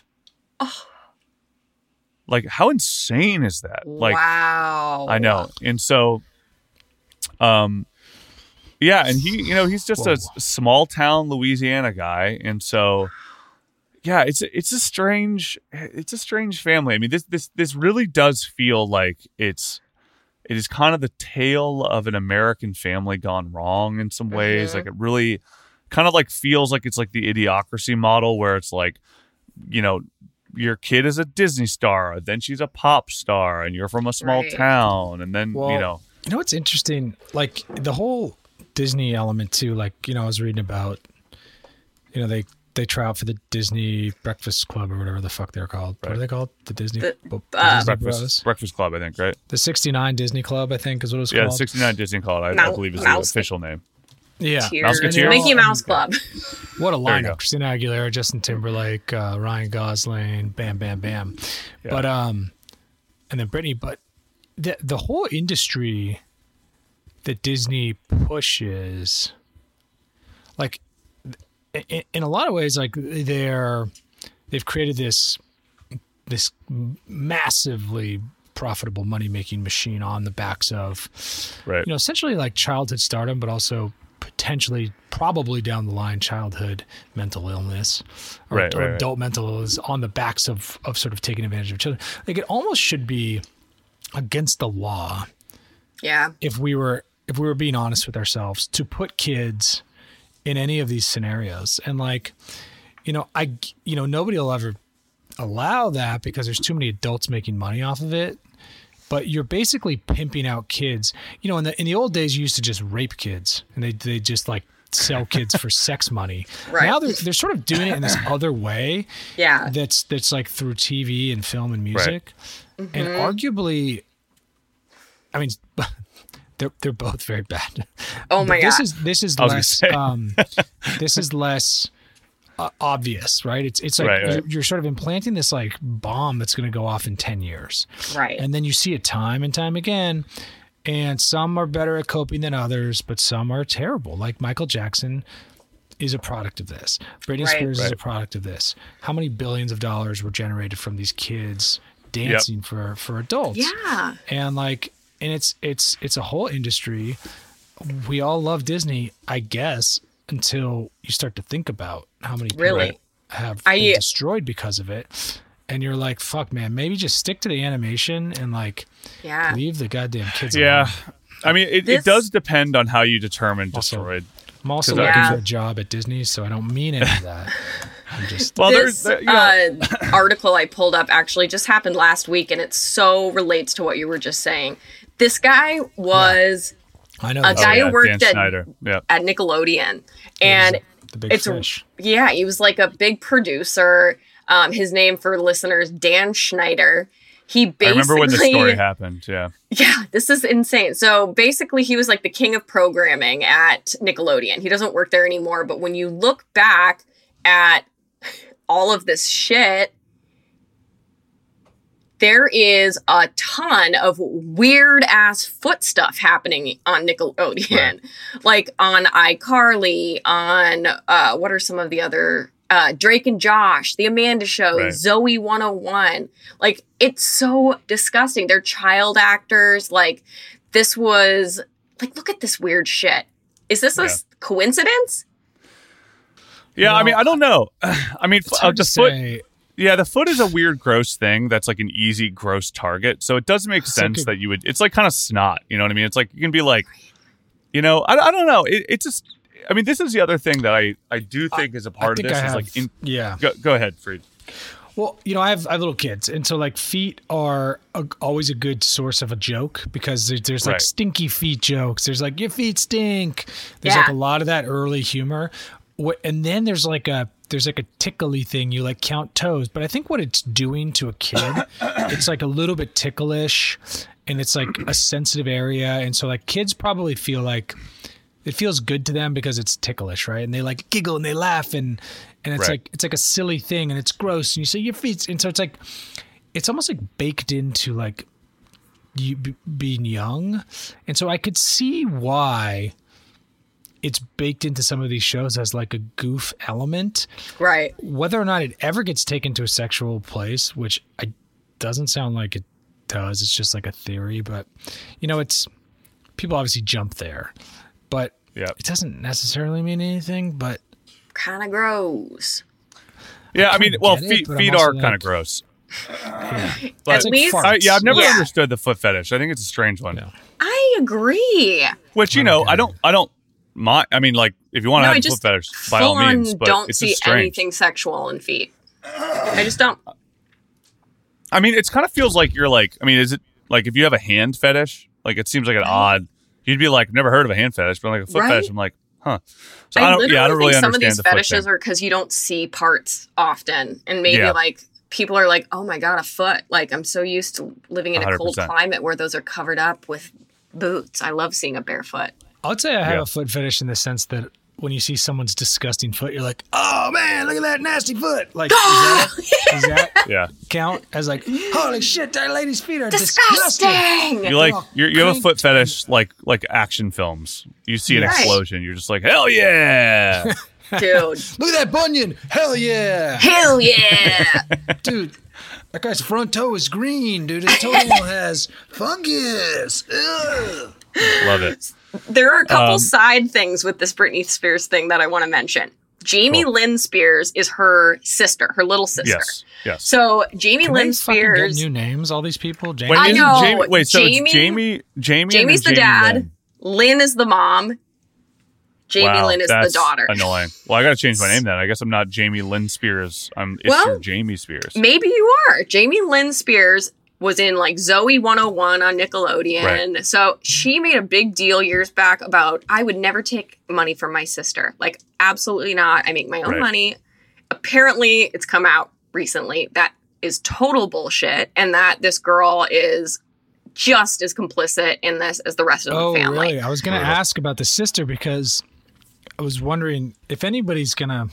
Like, how insane is that? Like, wow. I know. And so, um, yeah, and he, you know, he's just Whoa. a s- small town Louisiana guy, and so, yeah, it's a- it's a strange, it's a strange family. I mean, this this this really does feel like it's it is kind of the tale of an American family gone wrong in some ways. Mhm. Like, it really kind of like feels like it's like the Idiocracy model, where it's like, you know, your kid is a Disney star, then she's a pop star, and you're from a small Right. town, and then Well, you know. You know what's interesting? Like the whole Disney element too. Like, you know, I was reading about, you know, they they try out for the Disney Breakfast Club or whatever the fuck they're called. What Right. are they called? The Disney, The- the uh, Disney Breakfast, Bros. Breakfast Club, I think, right? The sixty-nine Disney Club, I think, is what it was Yeah, the called. sixty-nine Disney Club, I, I Mouse- believe is Mouse- the official name. Yeah. Tears. Mouseketeers? Mickey Mouse Club. What a There you go. lineup. Christina Aguilera, Justin Timberlake, uh, Ryan Gosling, bam, bam, bam. Yeah. But, um, and then Britney, but the, the whole industry that Disney pushes, like in, in a lot of ways, like they're they've created this this massively profitable money making machine on the backs of, right. you know, essentially like childhood stardom, but also potentially, probably down the line, childhood mental illness or, right, or right, adult right. mental illness on the backs of of sort of taking advantage of children. Like it almost should be against the law. Yeah. If we were if we were being honest with ourselves, to put kids in any of these scenarios. And like, you know, I you know, nobody will ever allow that because there's too many adults making money off of it. But you're basically pimping out kids. You know, in the in the old days you used to just rape kids and they they just like sell kids for sex money. Right. Now they're they're sort of doing it in this other way. Yeah. That's that's like through T V and film and music. Right. And arguably, I mean, they're they're both very bad. Oh my but this God. is this is I was less gonna say. um, this is less uh, obvious, right? It's it's like Right, right. You're, you're sort of implanting this like bomb that's going to go off in ten years, Right. and then you see it time and time again. And some are better at coping than others, but some are terrible. Like Michael Jackson is a product of this. Britney Right. Spears is Right. a product of this. How many billions of dollars were generated from these kids dancing for, for adults? Yeah. And like, and it's it's it's a whole industry. We all love Disney, I guess, until you start to think about how many people Really? have I- been destroyed because of it. And you're like, fuck, man, maybe just stick to the animation and like Yeah. leave the goddamn kids Yeah. alone. I mean, it, This- it does depend on how you determine Also- destroyed. I'm also 'Cause looking I- for a job at Disney, so I don't mean any of that. I'm just Well, This there's, you know, uh, article I pulled up actually just happened last week, and it so relates to what you were just saying. This guy was I know a that's guy oh, yeah, who worked Dan at, Schneider. Yeah. at Nickelodeon, and the big it's fish. yeah, he was like a big producer. Um, his name for listeners, Dan Schneider. He basically I remember when the story happened. Yeah. Yeah, this is insane. So basically, he was like the king of programming at Nickelodeon. He doesn't work there anymore. But when you look back at all of this shit, there is a ton of weird ass foot stuff happening on Nickelodeon, Right. like on iCarly, on uh, what are some of the other uh, Drake and Josh, The Amanda Show, Right. Zoe one oh one. Like, it's so disgusting. They're child actors. Like, this was like, look at this weird shit. Is this a Yeah. s- coincidence? Yeah. I Well, mean, I don't know. I mean, It's uh, hard the to foot. say. Yeah, the foot is a weird, gross thing. That's like an easy, gross target. So it does make It's sense like a- that you would. It's like kind of snot. You know what I mean? It's like you can be like, you know, I, I don't know. It, it's just. I mean, this is the other thing that I I do think is a I part of think this. I Is have, like, in, yeah. go, go ahead, Freed. Well, you know, I have I have little kids, and so like feet are a, always a good source of a joke because there, there's like Right. stinky feet jokes. There's like your feet stink. There's like Yeah. a lot of that early humor, what, and then there's like a there's like a tickly thing. You like count toes, but I think what it's doing to a kid, it's like a little bit ticklish, and it's like a sensitive area, and so like kids probably feel like it feels good to them because it's ticklish, right? And they like giggle and they laugh and and it's Right. like it's like a silly thing and it's gross and you say your feet and so it's like it's almost like baked into like you b- being young, and so I could see why it's baked into some of these shows as like a goof element. Right. Whether or not it ever gets taken to a sexual place, which I doesn't sound like it does. It's just like a theory, but you know, it's people obviously jump there, but Yeah. it doesn't necessarily mean anything. But Kind of gross. Yeah, I mean, kinda well, get it, feet but I'm feet also are kind like- of gross. yeah, But At least- I, yeah, I've never Yeah. understood the foot fetish. I think it's a strange one. No. I agree. Which you I know, don't get I don't, I don't mind. I mean, like if you want to No, I have a just foot fetish, by full all on means. But don't it's see just strange. anything sexual in feet. I just don't. I mean, it's kind of feels like you're like. I mean, is it like if you have a hand fetish? Like it seems like an odd. You'd be like, never heard of a hand fetish, but like a foot Right. fetish, I'm like, huh. So I, I, don't. literally Yeah, I don't really think some of understand these the foot fetishes thing. are because you don't see parts often, and maybe Yeah. like people are like, "Oh my god, a foot!" Like I'm so used to living in a one hundred cold percent. climate where those are covered up with boots. I love seeing a barefoot. I would say I have Yeah. a foot fetish in the sense that when you see someone's disgusting foot, you're like, oh man, look at that nasty foot. Like, does that, does that Yeah. count as like, holy shit, that lady's feet are disgusting? Disgusting. You like Oh, you're, you have a crank- foot fetish like like action films. You see an Right. explosion, you're just like, hell yeah. Dude. Look at that bunion. Hell yeah. Hell yeah. Dude, that guy's front toe is green, dude. His toenail has fungus. Ugh. Love it. There are a couple Um, side things with this Britney Spears thing that I want to mention. Jamie Cool. Lynn Spears is her sister, her little sister. Yes. Yes. So Jamie Can Lynn they fucking Spears. get new names, all these people? Jamie? Wait, I isn't know. Jamie, wait, so Jamie- it's Jamie Jamie Jamie's the and then Jamie dad. Lynn. Lynn is the mom. Jamie Wow, Lynn is that's the daughter. Annoying. Well, I got to change my name then. I guess I'm not Jamie Lynn Spears. I'm it's Well, your Jamie Spears. Maybe you are. Jamie Lynn Spears was in like Zoe one oh one on Nickelodeon. Right. So she made a big deal years back about I would never take money from my sister. Like, absolutely not. I make my own Right. money. Apparently, it's come out recently that is total bullshit and that this girl is just as complicit in this as the rest of Oh, the family. really? I was going to Brutal. ask about the sister because I was wondering if anybody's going to.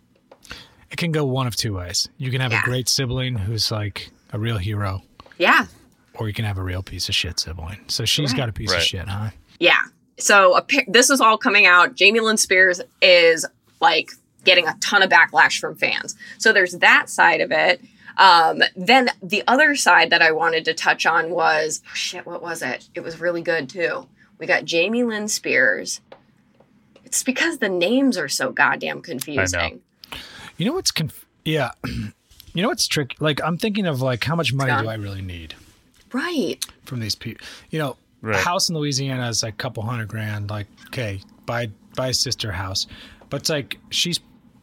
It can go one of two ways. You can have Yeah. a great sibling who's like a real hero, Yeah. or you can have a real piece of shit sibling. So she's Right. got a piece Right. of shit, huh? Yeah. So appa- this is all coming out. Jamie Lynn Spears is like getting a ton of backlash from fans. So there's that side of it. Um, then the other side that I wanted to touch on was oh shit. What was it? It was really good too. We got Jamie Lynn Spears. It's because the names are so goddamn confusing. You know what's conf- yeah. You know what's tricky? Like I'm thinking of like how much money Gone. do I really need Right. from these people? You know, Right. a house in Louisiana is like a couple hundred grand. Like okay, buy buy a sister house, but it's like she's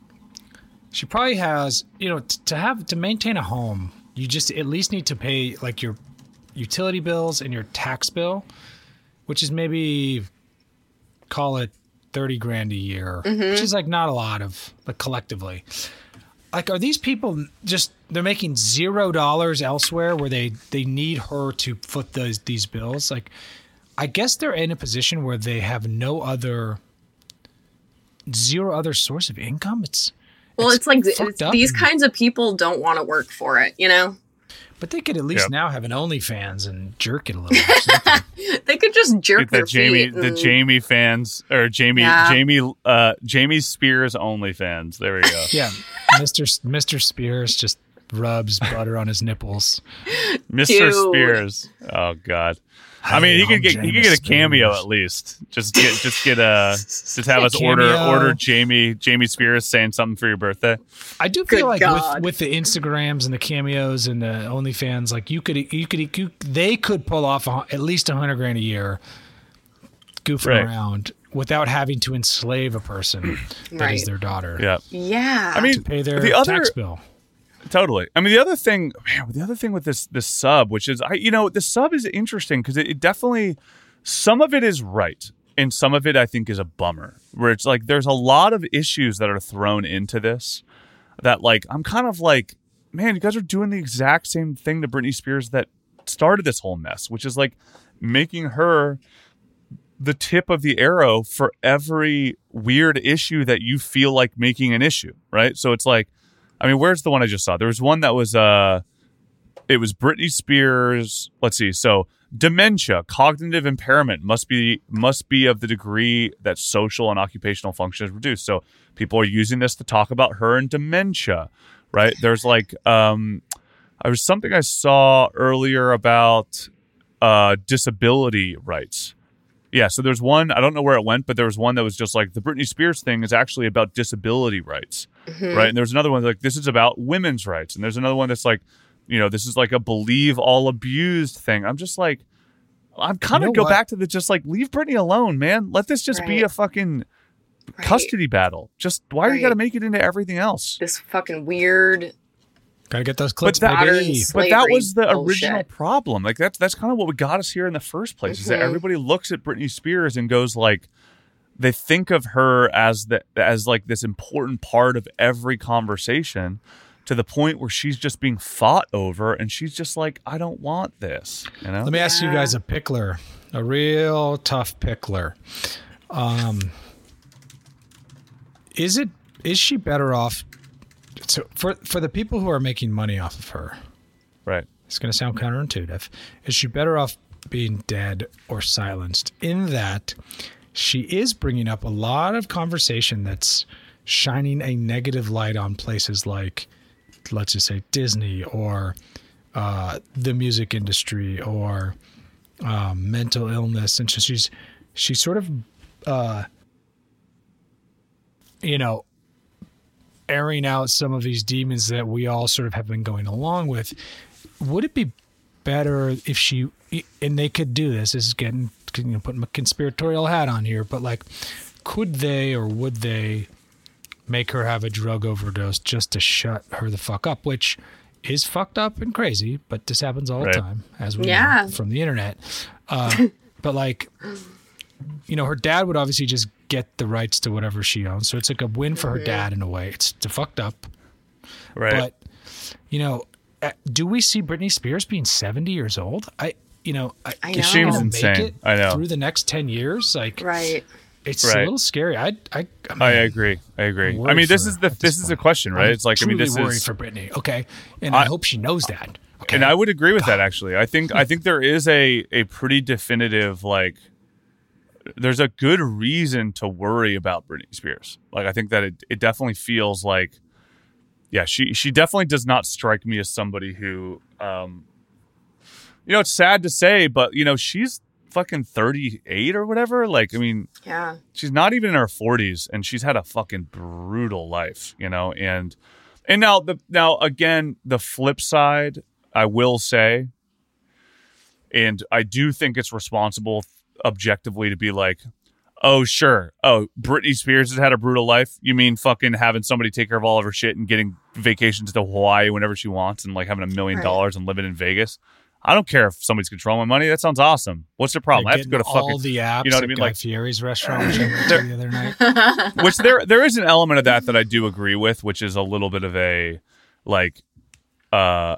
she probably has you know t- to have to maintain a home. You just at least need to pay like your utility bills and your tax bill, which is maybe call it thirty grand a year, which is like not a lot of like collectively. Like, are these people just they're making zero dollars elsewhere where they they need her to foot those these bills? Like, I guess they're in a position where they have no other zero other source of income. It's Well, it's, like fucked it's, up. these kinds of people don't want to work for it, you know? but they could at least Yep. now have an OnlyFans and jerk it a little. Or something. They could just jerk Get their the Jamie feet. the and- Jamie fans or Jamie Yeah. Jamie uh Jamie Spears only fans. There we go. Yeah, Mister S- Mister Spears just rubs butter on his nipples. Mister Dude. Spears. Oh God. I mean, he Hey, could I'm get he Jamie could get a cameo Spears. at least. Just get just get a just have us A order cameo. order Jamie Jamie Spears saying something for your birthday. I do Good feel like God. with, with the Instagrams and the cameos and the OnlyFans, like you could you could you, they could pull off a, at least a hundred grand a year, goofing Right. around without having to enslave a person that is Right. their daughter. Yeah. Yeah. I mean, Pay their the other tax bill. Totally. I mean, the other thing, man, the other thing with this this sub, which is, I, you know, the sub is interesting because it, it definitely, some of it is right, and some of it I think is a bummer. Where it's like there's a lot of issues that are thrown into this that, like, I'm kind of like, man, you guys are doing the exact same thing to Britney Spears that started this whole mess, which is like making her the tip of the arrow for every weird issue that you feel like making an issue, right? So it's like, I mean, where's the one I just saw? There was one that was, uh, it was Britney Spears. Let's see. So dementia, cognitive impairment must be must be of the degree that social and occupational function is reduced. So people are using this to talk about her and dementia, right? There's like, um, there was something I saw earlier about uh, disability rights. Yeah, so there's one, I don't know where it went, but there was one that was just like the Britney Spears thing is actually about disability rights, right? And there's another one like this is about women's rights. And there's another one that's like, you know, this is like a believe all abused thing. I'm just like, I'm kind of You know go what? back to the just like, leave Britney alone, man. Let this just be Right. a fucking Right. custody battle. Just why do you Right. got to make it into everything else? This fucking weird. Gotta get those But clicks, that, Modern baby. slavery but that was the bullshit. original problem. Like that's that's kind of what got us here in the first place. Is that Mhm. everybody looks at Britney Spears and goes like, they think of her as the as like this important part of every conversation, to the point where she's just being fought over, and she's just like, I don't want this. You know? Let me ask you Yeah. guys a pickler, a real tough pickler. Um, is it is she better off? So for for the people who are making money off of her, right? It's going to sound counterintuitive. Is she better off being dead or silenced? In that, she is bringing up a lot of conversation that's shining a negative light on places like, let's just say, Disney or uh, the music industry or um, mental illness, and so she's she's sort of, uh, you know, airing out some of these demons that we all sort of have been going along with. Would it be better if she, and they could do this, this is getting, you know, putting a conspiratorial hat on here, but like, could they or would they make her have a drug overdose just to shut her the fuck up, which is fucked up and crazy, but this happens all right. the time, as we yeah. know from the internet. Uh, but like, you know, her dad would obviously just get the rights to whatever she owns. So it's like a win for her dad in a way. It's, it's fucked up. Right. But, you know, do we see Britney Spears being seventy years old? I, you know, I, I is know. she Seems gonna insane. make it I know. through the next ten years? Like, Right. it's Right. a little scary. I, I, I, mean, I agree. I agree. worried I mean, this for is her the at this this is the point. question, right? I'm It's like I mean, truly this worried is for Britney. Okay, and I, I- hope she knows that. Okay, And I would agree with that actually. I think I think there is a a pretty definitive like there's a good reason to worry about Britney Spears. Like I think that it, it definitely feels like yeah, she she definitely does not strike me as somebody who um you know, it's sad to say, but you know, she's fucking thirty-eight or whatever. Like I mean, Yeah. she's not even in her forties and she's had a fucking brutal life, you know, and and now the now again the flip side I will say, and I do think it's responsible objectively to be like, oh sure, oh Britney Spears has had a brutal life, you mean fucking having somebody take care of all of her shit and getting vacations to Hawaii whenever she wants and like having a million Right. dollars and living in Vegas? I don't care if somebody's controlling my money. That sounds awesome. What's the problem? I have to go to all fucking the apps. you know what I at mean? Guy Like- Fieri's restaurant, which I went to the other night. which there there is an element of that that I do agree with, which is a little bit of a like uh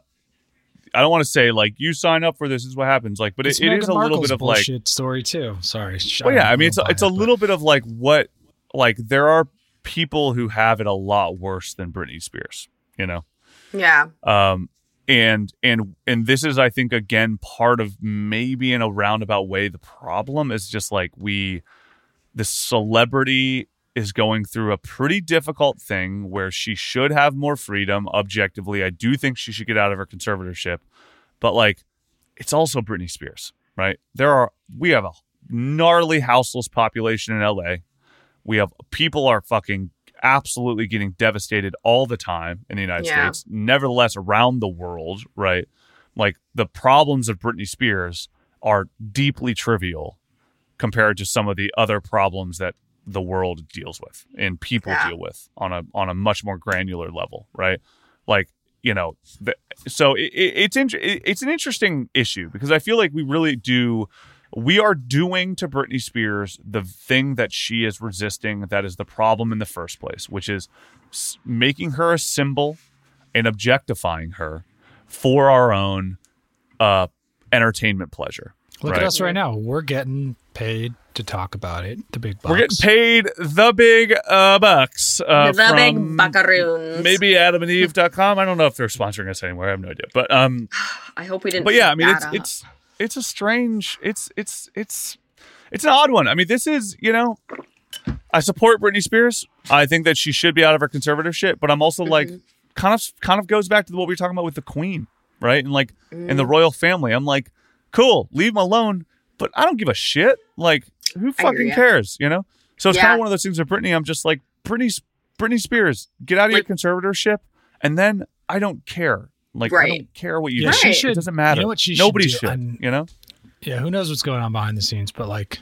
I don't want to say like you sign up for this, this is what happens, like, but it, It's it is Meghan a little Markle's bit of like bullshit story too. Sorry. well yeah, I mean it's don't a, it's buy a it, little bit of like what like there are people who have it a lot worse than Britney Spears, you know. Yeah. Um and and and this is I think again part of maybe in a roundabout way the problem is just like we the celebrity is going through a pretty difficult thing where she should have more freedom objectively. I do think she should get out of her conservatorship, but like it's also Britney Spears, right? There are we have a gnarly houseless population in L A. We have people are fucking absolutely getting devastated all the time in the United Yeah. States. Nevertheless, around the world, right? Like the problems of Britney Spears are deeply trivial compared to some of the other problems that the world deals with and people Yeah. deal with on a on a much more granular level, right? Like, you know, the, so it, it, it's in, it, it's an interesting issue because I feel like we really do we are doing to Britney Spears the thing that she is resisting, that is the problem in the first place, which is s- making her a symbol and objectifying her for our own uh, entertainment pleasure. Look right? at us right now. We're getting paid to talk about it. The big bucks. We're getting paid the big uh, bucks uh, the from big buckaroons. maybe adam and eve dot com. I don't know if they're sponsoring us anywhere. I have no idea. But um, I hope we didn't. but yeah, I fuck mean, that it's up. it's it's a strange. It's it's it's it's an odd one. I mean, this is you know, I support Britney Spears. I think that she should be out of her conservatorship. But I'm also like, kind of kind of goes back to what we were talking about with the Queen, right? And like in the royal family, I'm like, cool, leave them alone. But I don't give a shit. Like, who I hear fucking ya. cares? You know. So it's kind Yeah. of one of those things with Britney. I'm just like, Britney, Britney Spears, get out of Like- your conservatorship, and then I don't care. Like, I Right. don't care what you Yeah, do. she Right. should. It doesn't matter. You know what she Nobody should do? should. I'm- You know. Yeah, who knows what's going on behind the scenes, but like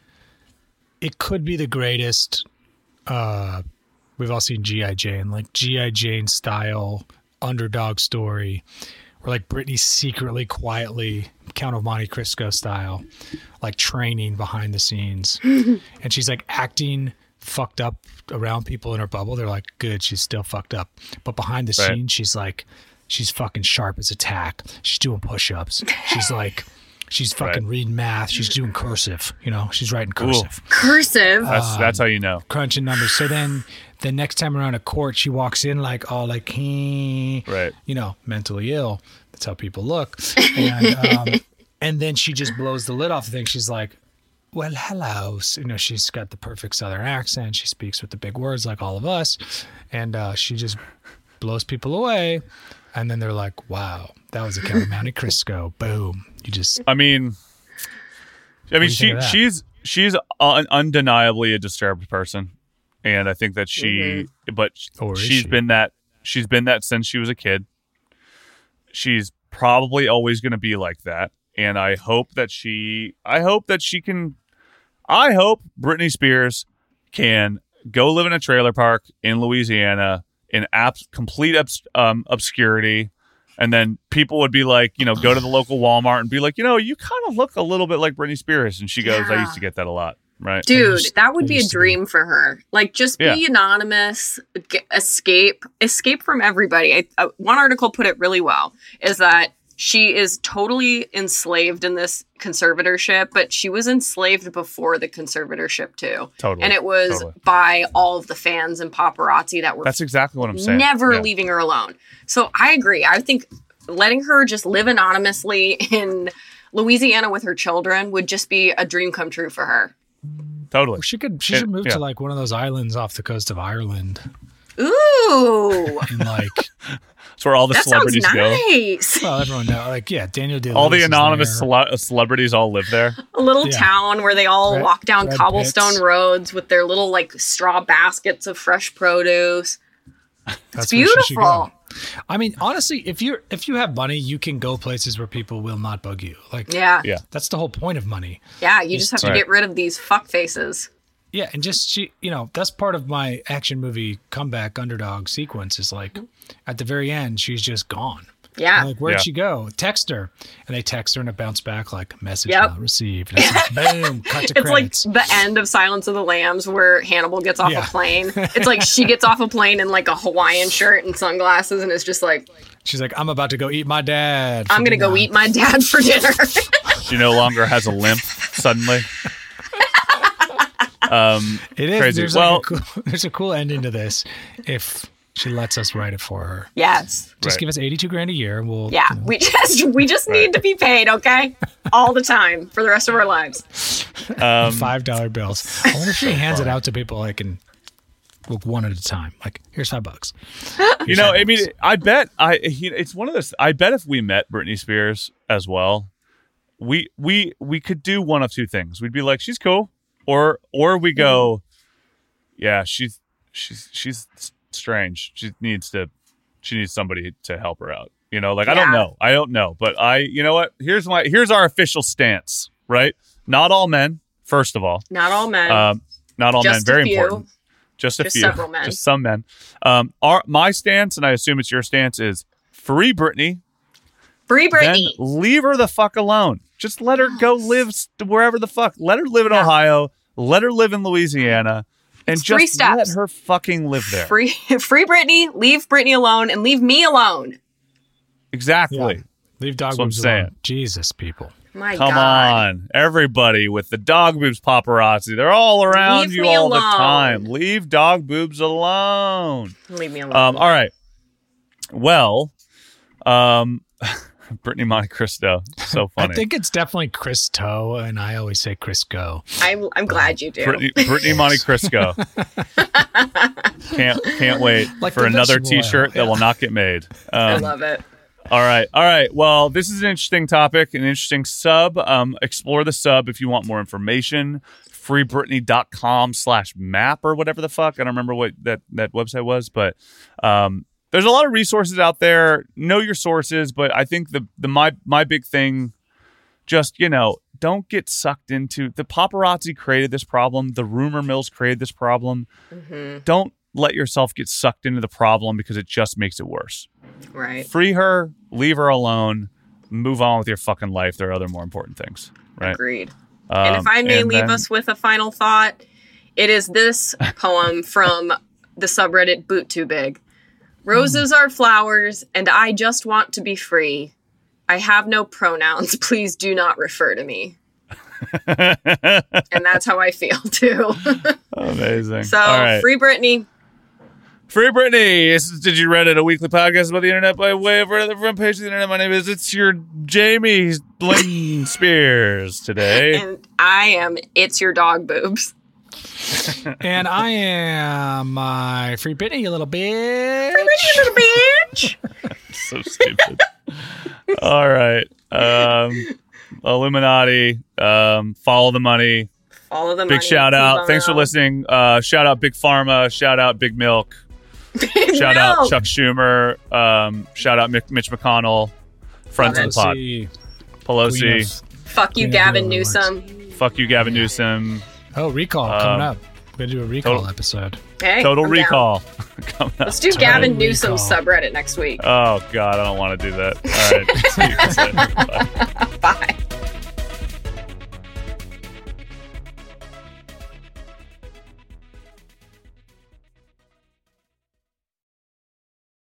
it could be the greatest uh we've all seen G I. Jane, like G I. Jane style underdog story where like Britney secretly, quietly, Count of Monte Cristo style, like training behind the scenes. And she's like acting fucked up around people in her bubble. They're like, good, she's still fucked up. But behind the Right. scenes, she's like, she's fucking sharp as a tack. She's doing push-ups. She's like, she's fucking Right. reading math. She's doing cursive, you know, she's writing cursive, cursive. That's that's how you know. crunching numbers. So then the next time around a court, she walks in like all like, hey, Right. you know, mentally ill. That's how people look. And, um, and then she just blows the lid off the thing. She's like, well, hello. So, you know, she's got the perfect Southern accent. She speaks with the big words like all of us. And uh, she just blows people away. And then they're like, wow, that was a Count of Monte Cristo. Boom. You just, I mean, I mean, do you think she of that? she's she's un- undeniably a disturbed person, and I think that she, but Or is she's she? been that she's been that since she was a kid. She's probably always going to be like that, and I hope that she, I hope that she can, I hope Britney Spears can go live in a trailer park in Louisiana in abs- complete obs- um, obscurity. And then people would be like, you know, go to the local Walmart and be like, you know, you kind of look a little bit like Britney Spears. And she goes, I used to get that a lot. Right. Dude, used- that would I be a used to be- dream for her. Like, just be Yeah. anonymous, get, escape, escape from everybody. I, uh, one article put it really well, is that she is totally enslaved in this conservatorship, but she was enslaved before the conservatorship too. Totally. And it was Totally. by all of the fans and paparazzi that were That's exactly what I'm saying. never Yeah. leaving her alone. So I agree. I think letting her just live anonymously in Louisiana with her children would just be a dream come true for her. Totally. she could, she It- should move yeah. to like one of those islands off the coast of Ireland. Ooh, And like, It's where all the that sounds celebrities go. nice. well, everyone know, like, yeah, Daniel Day-Lewis All the is anonymous there. cele- celebrities all live there. A little Yeah. town where they all Brad- walk down Brad cobblestone Pitts. roads with their little like straw baskets of fresh produce. That's It's where she should beautiful. go. I mean, honestly, if you're if you have money, you can go places where people will not bug you. Like, Yeah. Yeah. that's the whole point of money. Yeah, you just have to Right. get rid of these fuck faces. Yeah, and just she, you know, that's part of my action movie comeback underdog sequence. Is like, at the very end, she's just gone. Yeah. I'm like, where'd Yeah. she go? Text her, and they text her, and it bounced back like message Yep. not received. And it's like, boom, cut to It's like credits. the end of Silence of the Lambs where Hannibal gets off Yeah. a plane. It's like she gets off a plane in like a Hawaiian shirt and sunglasses and is just like, She's like, I'm about to go eat my dad. for I'm going to go dinner." eat my dad for dinner. She no longer has a limp suddenly. Um, It is. Crazy. There's, Well- like a cool, there's a cool ending to this if she lets us write it for her. Yes. Just Right. give us eighty-two grand a year, and we'll. Yeah. you know, We just we just need to be paid, okay? All the time for the rest of our lives. um, five dollar bills. I wonder if she hands it out to people like in like one at a time. Like, here's five bucks. you know, I mean, I bet I. He, it's one of those. I bet if we met Britney Spears as well, we we we could do one of two things. We'd be like, she's cool, or or we go, yeah, she's she's she's strange. She needs to she needs somebody to help her out. You know, like I don't Yeah. know, I don't know, but I. You know what? Here's my here's our official stance. Right? Not all men. First of all, Not all men. um, not all men. Just a Very few. important. Just a Just few. several men. Just some men. Um, our my stance, and I assume it's your stance, is free Britney. Free Then Britney. leave her the fuck alone. Just let her go live st- wherever the fuck. Let her live in Yeah. Ohio. Let her live in Louisiana, and It's three just let steps. her fucking live there. Free free Britney, leave Britney alone, and leave me alone. Exactly. Yeah. Leave dog That's what I'm boobs saying. alone. Jesus, people. My Come God. on, everybody with the dog boobs paparazzi. They're all around Leave you me all the alone. time. Leave dog boobs alone. Leave me alone. Um, all right. Well, um, Brittany Monte Cristo. So funny. I think it's definitely Chris Toe, and I always say Chris Go. I'm I'm glad you do. Brittany, Brittany Monte Cristo. can't can't wait Like for the another vegetable oil, T-shirt that yeah. will not get made. I Um, love it. all right, all right. Well, this is an interesting topic, an interesting sub. Um, explore the sub if you want more information. freebritney.com slash map or whatever the fuck. I don't remember what that, that website was, but um, there's a lot of resources out there. Know your sources, but I think the the my my big thing, just, you know, don't get sucked into the paparazzi created this problem. The rumor mills created this problem. Mm-hmm. Don't let yourself get sucked into the problem because it just makes it worse. Right. Free her, leave her alone, move on with your fucking life. There are other more important things, right? Agreed. Um, And if I may and leave then- us with a final thought, it is this poem from the subreddit Boot Too Big. Roses are flowers, and I just want to be free. I have no pronouns. Please do not refer to me. And that's how I feel too. Amazing. So All right. free Britney. Free Britney. This is Did You Reddit, a weekly podcast about the internet by way of the front page of the internet. My name is It's Your Jamie Bling Spears today. And I am It's Your Dog Boobs. And I am my Free Britney, you little bitch. Free Britney, you little bitch. So stupid. All right. Um, Illuminati. Um, follow the money. Follow the Big money. shout out. Move Thanks for on. listening. Uh, shout out Big Pharma. Shout out Big Milk. Big Shout out milk. Chuck Schumer. Um, shout out Mitch, Mitch McConnell. Friends of the pod. Pelosi, Pelosi. Queen of- Fuck you, Queen of Gavin the Newsom. Fuck you, Gavin Newsom. Oh, recall Um, coming up. We're going to do a recall total- episode. Hey, Total I'm down. recall. Coming up. Let's do Total Gavin recall. Newsom's subreddit next week. Oh, God. I don't want to do that. All right. See you guys later. Bye. Bye.